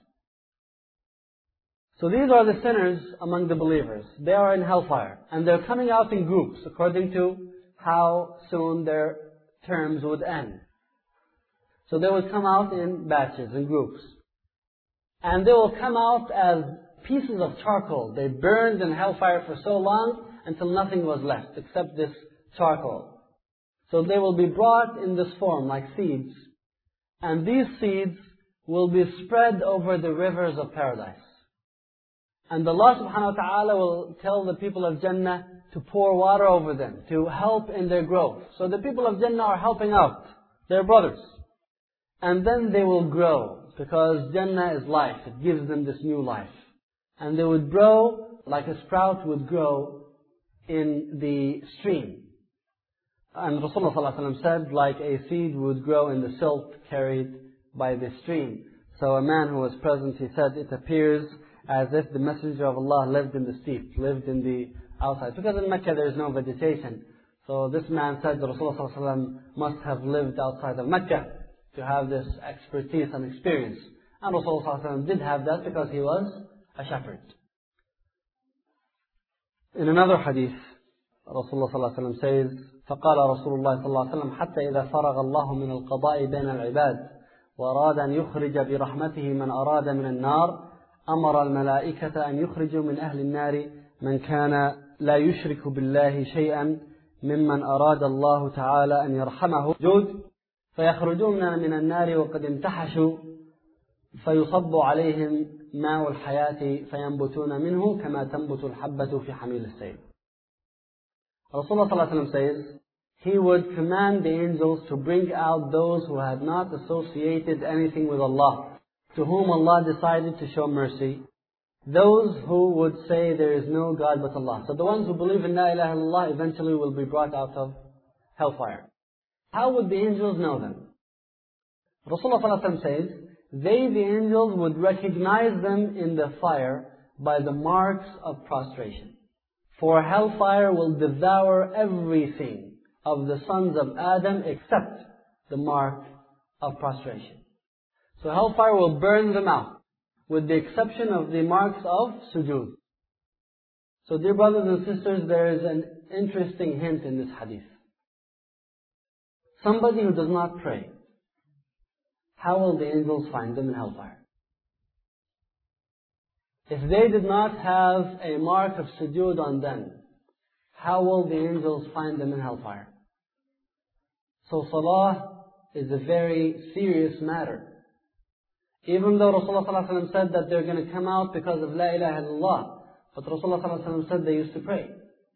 So these are the sinners among the believers. They are in hellfire. And they're coming out in groups according to how soon their terms would end. So they would come out in batches, in groups. And they will come out as pieces of charcoal. They burned in hellfire for so long until nothing was left except this charcoal. So they will be brought in this form like seeds. And these seeds will be spread over the rivers of paradise. And Allah subhanahu wa ta'ala will tell the people of Jannah to pour water over them, to help in their growth. So the people of Jannah are helping out their brothers. And then they will grow, because Jannah is life. It gives them this new life. And they would grow like a sprout would grow in the stream. And Rasulullah sallallahu alaihi wasallam said, like a seed would grow in the silt carried by the stream. So a man who was present, he said, it appears as if the Messenger of Allah lived in the steppe, lived in the outside. Because in Mecca there is no vegetation. So this man said that Rasulullah sallallahu alaihi wasallam must have lived outside of Mecca to have this expertise and experience. And Rasulullah sallallahu alaihi wasallam did have that because he was a shepherd. In another hadith, Rasulullah sallallahu alaihi wasallam says, فقال رسول الله صلى الله عليه وسلم حتى إذا فرغ الله من القضاء بين العباد وأراد أن يخرج برحمته من أراد من النار أمر الملائكة أن يخرجوا من أهل النار من كان لا يشرك بالله شيئا ممن أراد الله تعالى أن يرحمه جود فيخرجون من النار وقد انتحشوا فيصب عليهم ماء الحياة فينبتون منه كما تنبت الحبة في حميل السيل. Rasulullah sallallahu alaihi wasallam says, he would command the angels to bring out those who had not associated anything with Allah, to whom Allah decided to show mercy, those who would say there is no God but Allah. So the ones who believe in La ilaha illallah eventually will be brought out of hellfire. how would the angels know them? Rasulullah says, they, the angels, would recognize them in the fire by the marks of prostration. For hellfire will devour everything of the sons of Adam except the mark of prostration. So hellfire will burn them out, with the exception of the marks of sujood. So dear brothers and sisters, there is an interesting hint in this hadith. Somebody who does not pray, how will the angels find them in hellfire? If they did not have a mark of sujood on them, how will the angels find them in hellfire? So salah is a very serious matter. Even though Rasulullah said that they're going to come out because of La ilaha illallah, but Rasulullah said they used to pray.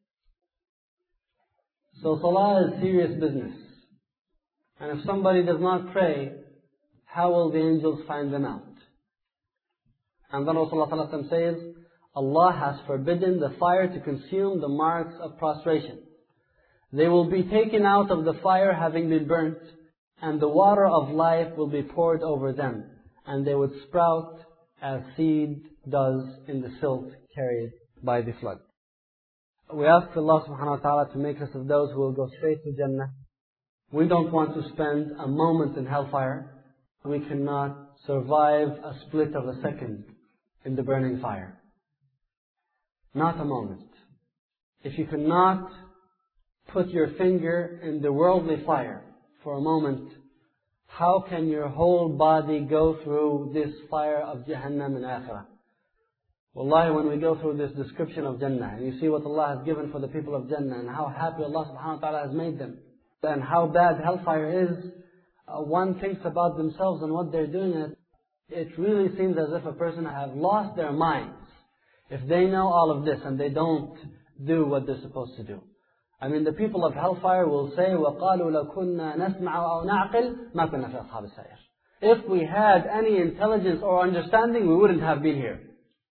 So salah is serious business. And if somebody does not pray, how will the angels find them out? And then Rasulullah says, Allah has forbidden the fire to consume the marks of prostration. They will be taken out of the fire having been burnt, and the water of life will be poured over them, and they would sprout as seed does in the silt carried by the flood. We ask Allah subhanahu wa ta'ala to make us of those who will go straight to Jannah. We don't want to spend a moment in hellfire. We cannot survive a split of a second in the burning fire. Not a moment. If you cannot put your finger in the worldly fire for a moment, how can your whole body go through this fire of Jahannam and Akhirah? Wallahi, when we go through this description of Jannah, and you see what Allah has given for the people of Jannah, and how happy Allah subhanahu wa ta'ala has made them, and how bad hellfire is, uh, one thinks about themselves and what they're doing, and it really seems as if a person has lost their minds if they know all of this and they don't do what they're supposed to do. I mean, the people of hellfire will say, وَقَالُوا لَوْ كُنَّا نَسْمَعُ أَوْ نَعْقِلْ مَا كُنَّا فِي أَصْحَابِ السَّعِيرِ. If we had any intelligence or understanding, we wouldn't have been here.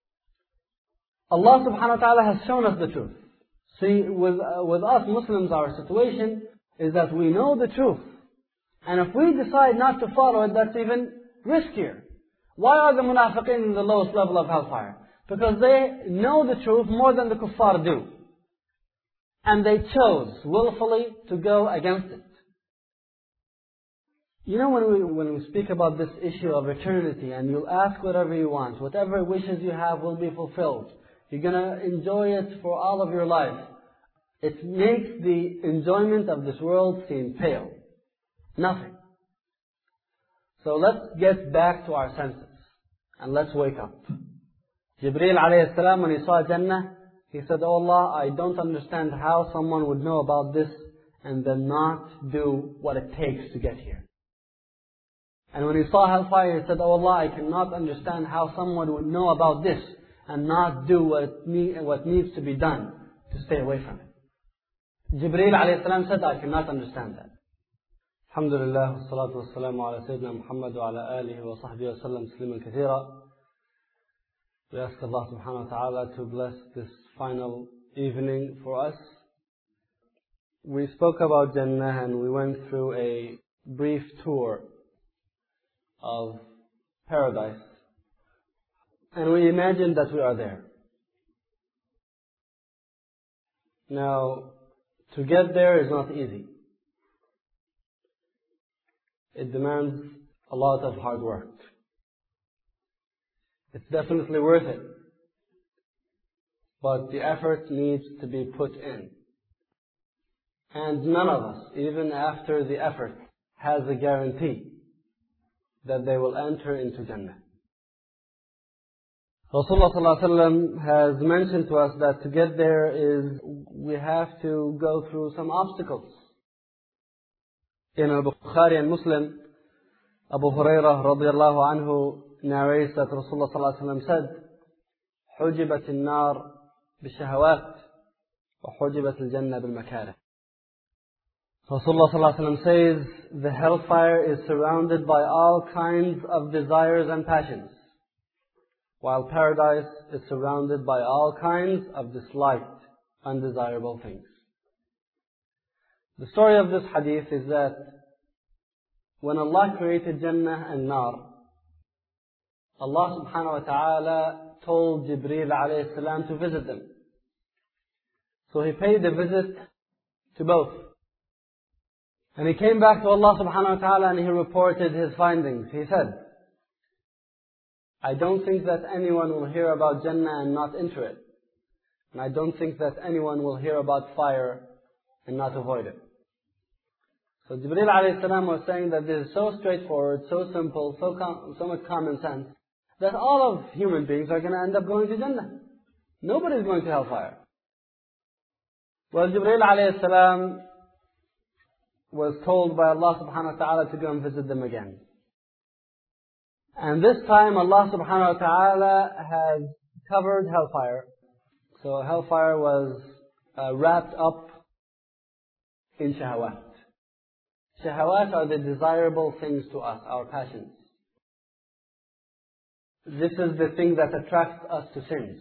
Allah subhanahu wa ta'ala has shown us the truth. See, with, uh, with us Muslims, our situation is that we know the truth. And if we decide not to follow it, that's even riskier. Why are the munafiqeen in the lowest level of hellfire? Because they know the truth more than the kuffar do. And they chose willfully to go against it. You know, when we, when we speak about this issue of eternity, and you'll ask whatever you want, whatever wishes you have will be fulfilled. You're going to enjoy it for all of your life. It makes the enjoyment of this world seem pale. Nothing. So let's get back to our senses. And let's wake up. Jibreel alayhi salam, when he saw Jannah, he said, "Oh Allah, I don't understand how someone would know about this and then not do what it takes to get here." And when he saw hellfire, he said, "Oh Allah, I cannot understand how someone would know about this and not do what, need, what needs to be done to stay away from it." Jibreel alayhi salam said, "I cannot understand that." Alhamdulillah, wassalatu wassalamu ala Sayyidina Muhammad wa ala alihi wa sahbihi wa sallam tasliman kathira. We ask Allah subhanahu wa ta'ala to bless this final evening for us. We spoke about Jannah and we went through a brief tour of paradise. And we imagined that we are there. Now, to get there is not easy. It demands a lot of hard work. It's definitely worth it. But the effort needs to be put in. And none of us, even after the effort, has a guarantee that they will enter into Jannah. Rasulullah sallallahu alaihi wasallam has mentioned to us that to get there is, we have to go through some obstacles. In Al-Bukhari and Muslim, Abu Hurairah radiallahu anhu narrates that Rasulullah sallallahu alaihi wasallam said, حُجِبَتِ النَّارِ بِالشَّهَوَاتِ وَحُجِبَتِ الْجَنَّةِ بِالْمَكَارِهِ. Rasulullah sallallahu alaihi wasallam says, the hellfire is surrounded by all kinds of desires and passions, while paradise is surrounded by all kinds of disliked, undesirable things. The story of this hadith is that when Allah created Jannah and Nar, Allah subhanahu wa ta'ala told Jibreel alayhi salam to visit them. So he paid a visit to both. And he came back to Allah subhanahu wa ta'ala and he reported his findings. He said, I don't think that anyone will hear about Jannah and not enter it. And I don't think that anyone will hear about fire and not avoid it. So Jibreel alayhi salam was saying that this is so straightforward, so simple, so, com- so much common sense, that all of human beings are going to end up going to Jannah. Nobody is going to hellfire. Well, Jibreel alayhi salam was told by Allah subhanahu wa ta'ala to go and visit them again. And this time Allah subhanahu wa ta'ala has covered hellfire. So hellfire was uh, wrapped up in shahawat. Shahawat are the desirable things to us, our passions. This is the thing that attracts us to sins.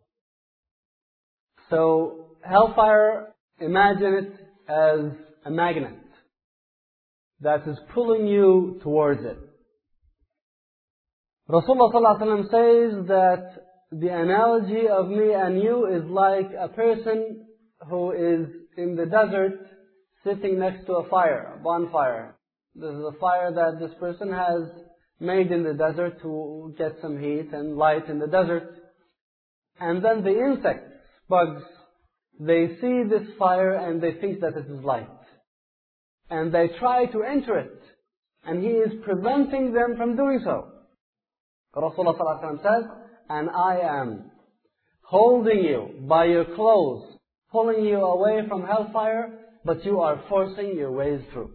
So hellfire, imagine it as a magnet that is pulling you towards it. Rasulullah sallallahu alaihi wasallam says that the analogy of me and you is like a person who is in the desert sitting next to a fire, a bonfire. This is a fire that this person has made in the desert to get some heat and light in the desert. And then the insects, bugs, they see this fire and they think that it is light. And they try to enter it. And he is preventing them from doing so. Rasulullah sallallahu alaihi wasallam says, and I am holding you by your clothes, pulling you away from hellfire, but you are forcing your ways through.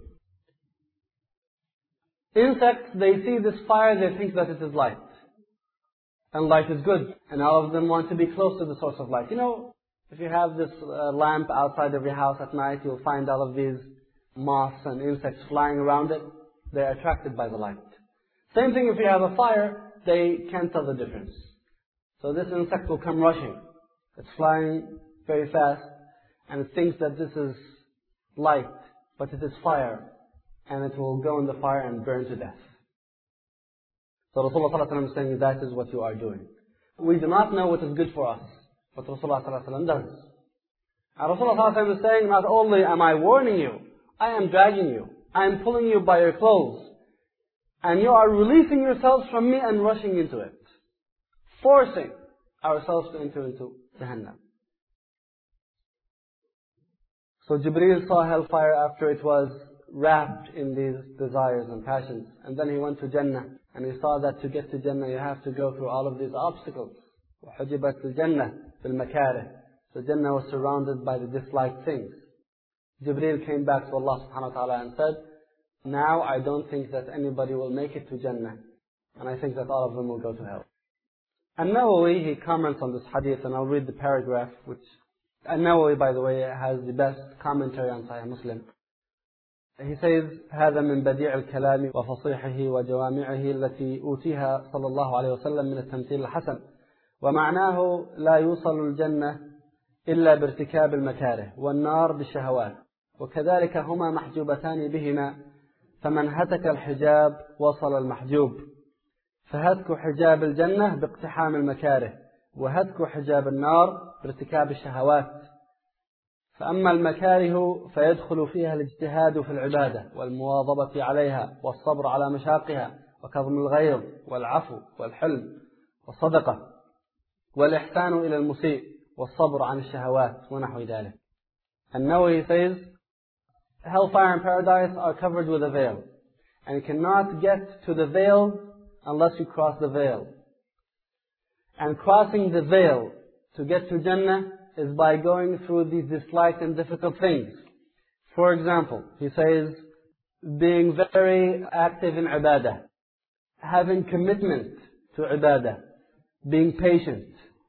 Insects, they see this fire, they think that it is light. And light is good. And all of them want to be close to the source of light. You know, if you have this uh, lamp outside of your house at night, you'll find all of these moths and insects flying around it. They're attracted by the light. Same thing if you have a fire, they can't tell the difference. So this insect will come rushing. It's flying very fast and it thinks that this is light, but it is fire. And it will go in the fire and burn to death. So Rasulullah sallallahu alaihi wasallam is saying that is what you are doing. We do not know what is good for us, but Rasulullah sallallahu alaihi wasallam does. And Rasulullah sallallahu alaihi wasallam is saying, not only am I warning you, I am dragging you. I am pulling you by your clothes. And you are releasing yourselves from me and rushing into it. Forcing ourselves to enter into Jahannam. So Jibreel saw hellfire after it was wrapped in these desires and passions. And then he went to Jannah. And he saw that to get to Jannah you have to go through all of these obstacles. وَحُجِبَتْ الْجَنَّةِ بِالْمَكَارِهِ. So Jannah was surrounded by the disliked things. Jibreel came back to Allah subhanahu wa ta'ala and said, now I don't think that anybody will make it to Jannah. And I think that all of them will go to hell. An-Nawawi, he comments on this hadith, and I'll read the paragraph, which An-Nawawi, by the way, has the best commentary on Sahih Muslim. He says, هذا من بديع الكلام وفصيحه وجوامعه التي أوتيها صلى الله عليه وسلم من التمثيل الحسن ومعناه لا يوصل الجنة إلا بارتكاب المكاره والنار بالشهوات وكذلك هما محجوبتان بهما فمن هتك الحجاب وصل المحجوب فهتك حجاب الجنة باقتحام المكاره وهتك حجاب النار بارتكاب الشهوات فأما المكاره فيدخل فيها الاجتهاد في العبادة والمواظبة عليها والصبر على مشاقها وكظم الغيظ والعفو والحلم والصدقة والإحسان إلى المسيء والصبر عن الشهوات ونحو ذلك. النووي says, hellfire and paradise are covered with a veil, and you cannot get to the veil unless you cross the veil. And crossing the veil to get to Jannah is by going through these disliked and difficult things. For example, he says, being very active in ibadah, having commitment to ibadah, being patient,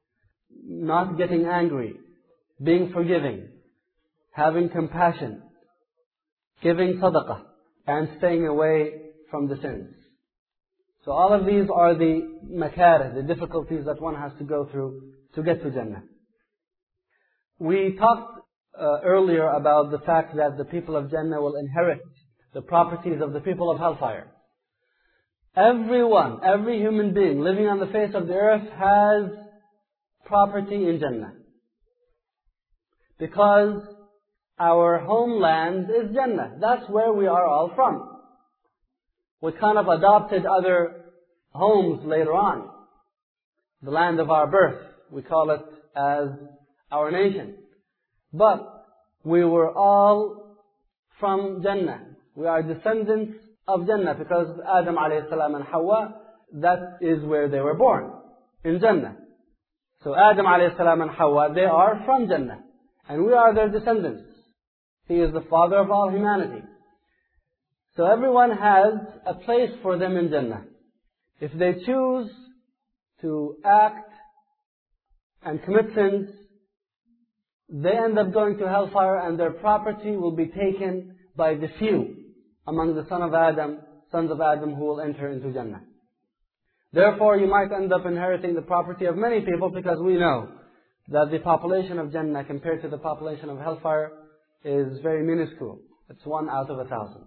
not getting angry, being forgiving, having compassion, giving sadaqah, and staying away from the sins. So all of these are the makarih, the difficulties that one has to go through to get to Jannah. We talked uh, earlier about the fact that the people of Jannah will inherit the properties of the people of hellfire. Everyone, every human being living on the face of the earth has property in Jannah. Because our homeland is Jannah. That's where we are all from. We kind of adopted other homes later on. The land of our birth, we call it as our nation. But we were all from Jannah. We are descendants of Jannah because Adam alayhi salam and Hawa, that is where they were born, in Jannah. So Adam alayhi salam and Hawa, they are from Jannah. And we are their descendants. He is the father of all humanity. So everyone has a place for them in Jannah. If they choose to act and commit sins, they end up going to hellfire and their property will be taken by the few among the son of Adam, sons of Adam who will enter into Jannah. Therefore, you might end up inheriting the property of many people because we know that the population of Jannah compared to the population of hellfire is very minuscule. It's one out of a thousand.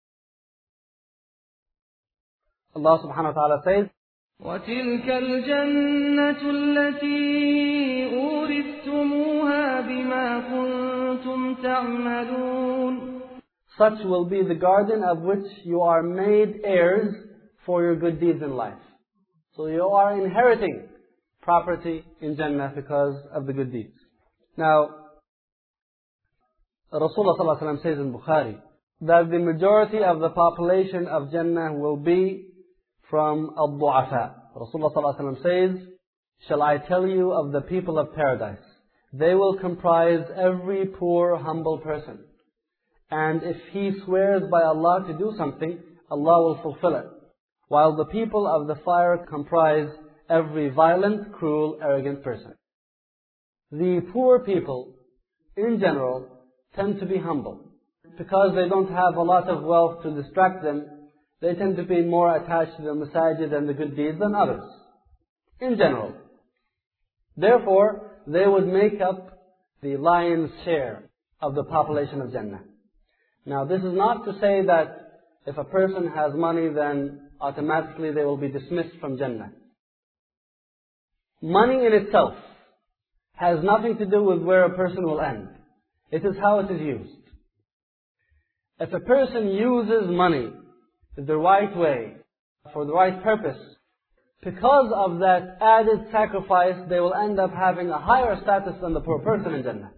Allah subhanahu wa ta'ala says, وَتِلْكَ الْجَنَّةُ الَّتِي أُورِثْتُمُوهَا بِمَا كُنْتُمْ تَعْمَلُونَ. Such will be the garden of which you are made heirs for your good deeds in life. So you are inheriting property in Jannah because of the good deeds. Now, Rasulullah sallallahu alaihi wasallam says in Bukhari that the majority of the population of Jannah will be from al-du'afa. Rasulullah sallallahu alaihi wasallam says, shall I tell you of the people of paradise? They will comprise every poor, humble person. And if he swears by Allah to do something, Allah will fulfill it. While the people of the fire comprise every violent, cruel, arrogant person. The poor people, in general, tend to be humble. Because they don't have a lot of wealth to distract them, they tend to be more attached to the masajid and the good deeds than others. In general. Therefore, they would make up the lion's share of the population of Jannah. Now, this is not to say that if a person has money, then automatically they will be dismissed from Jannah. Money in itself has nothing to do with where a person will end. It is how it is used. If a person uses money the right way, for the right purpose, because of that added sacrifice, they will end up having a higher status than the poor person in Jannah.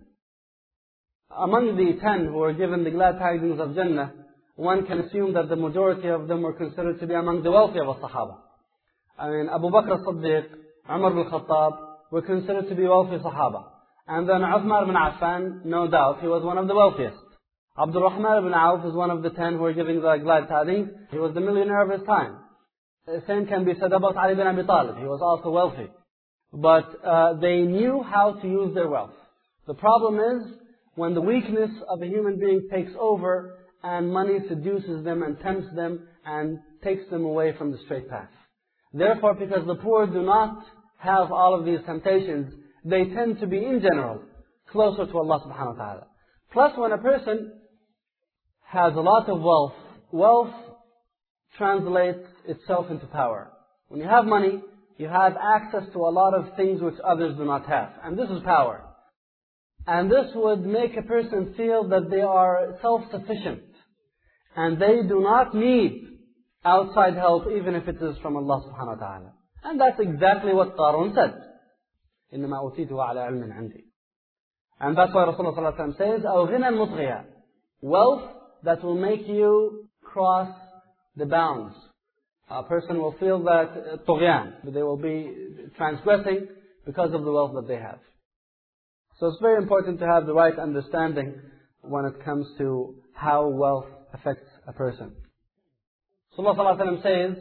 Among the ten who were given the glad tidings of Jannah, one can assume that the majority of them were considered to be among the wealthy of the Sahaba. I mean, Abu Bakr as-Siddiq, Umar ibn Khattab were considered to be wealthy Sahaba. And then Uthman ibn Affan, no doubt, he was one of the wealthiest. Abdul Rahman ibn Auf is one of the ten who were giving the glad tidings. He was the millionaire of his time. The same can be said about Ali bin Abi Talib. He was also wealthy. But uh, they knew how to use their wealth. The problem is when the weakness of a human being takes over and money seduces them and tempts them and takes them away from the straight path. Therefore, because the poor do not have all of these temptations, they tend to be, in general, closer to Allah subhanahu wa ta'ala. Plus, when a person has a lot of wealth, wealth translates itself into power. When you have money, you have access to a lot of things which others do not have. And this is power. And this would make a person feel that they are self-sufficient. And they do not need outside help, even if it is from Allah subhanahu wa ta'ala. And that's exactly what Qarun said. إِنَّمَا أُوتِيتُهُ عَلَىٰ عِلْمٍ عِنْدِي. And that's why Rasulullah sallallahu alaihi wasallam says, أَوْ غِنًى مُطْغِيًا. Wealth that will make you cross the bounds. A person will feel that طغيان, they will be transgressing because of the wealth that they have. So it's very important to have the right understanding when it comes to how wealth affects a person. So Allah sallallahu alaihi wasallam says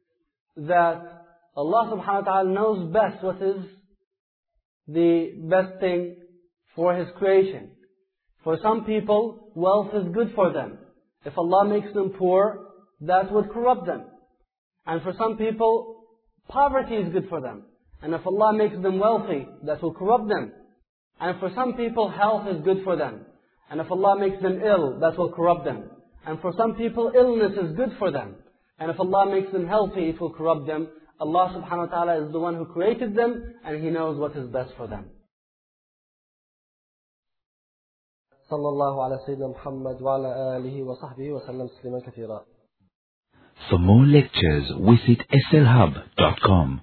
that Allah subhanahu wa ta'ala knows best what is the best thing for His creation. For some people, wealth is good for them. If Allah makes them poor, that would corrupt them. And for some people, poverty is good for them. And if Allah makes them wealthy, that will corrupt them. And for some people, health is good for them. And if Allah makes them ill, that will corrupt them. And for some people, illness is good for them. And if Allah makes them healthy, it will corrupt them. Allah subhanahu wa ta'ala is the one who created them, and He knows what is best for them. صلى الله على سيدنا محمد وعلى آله وصحبه وسلم تسليما كثيرا. For more lectures, visit S L hub dot com.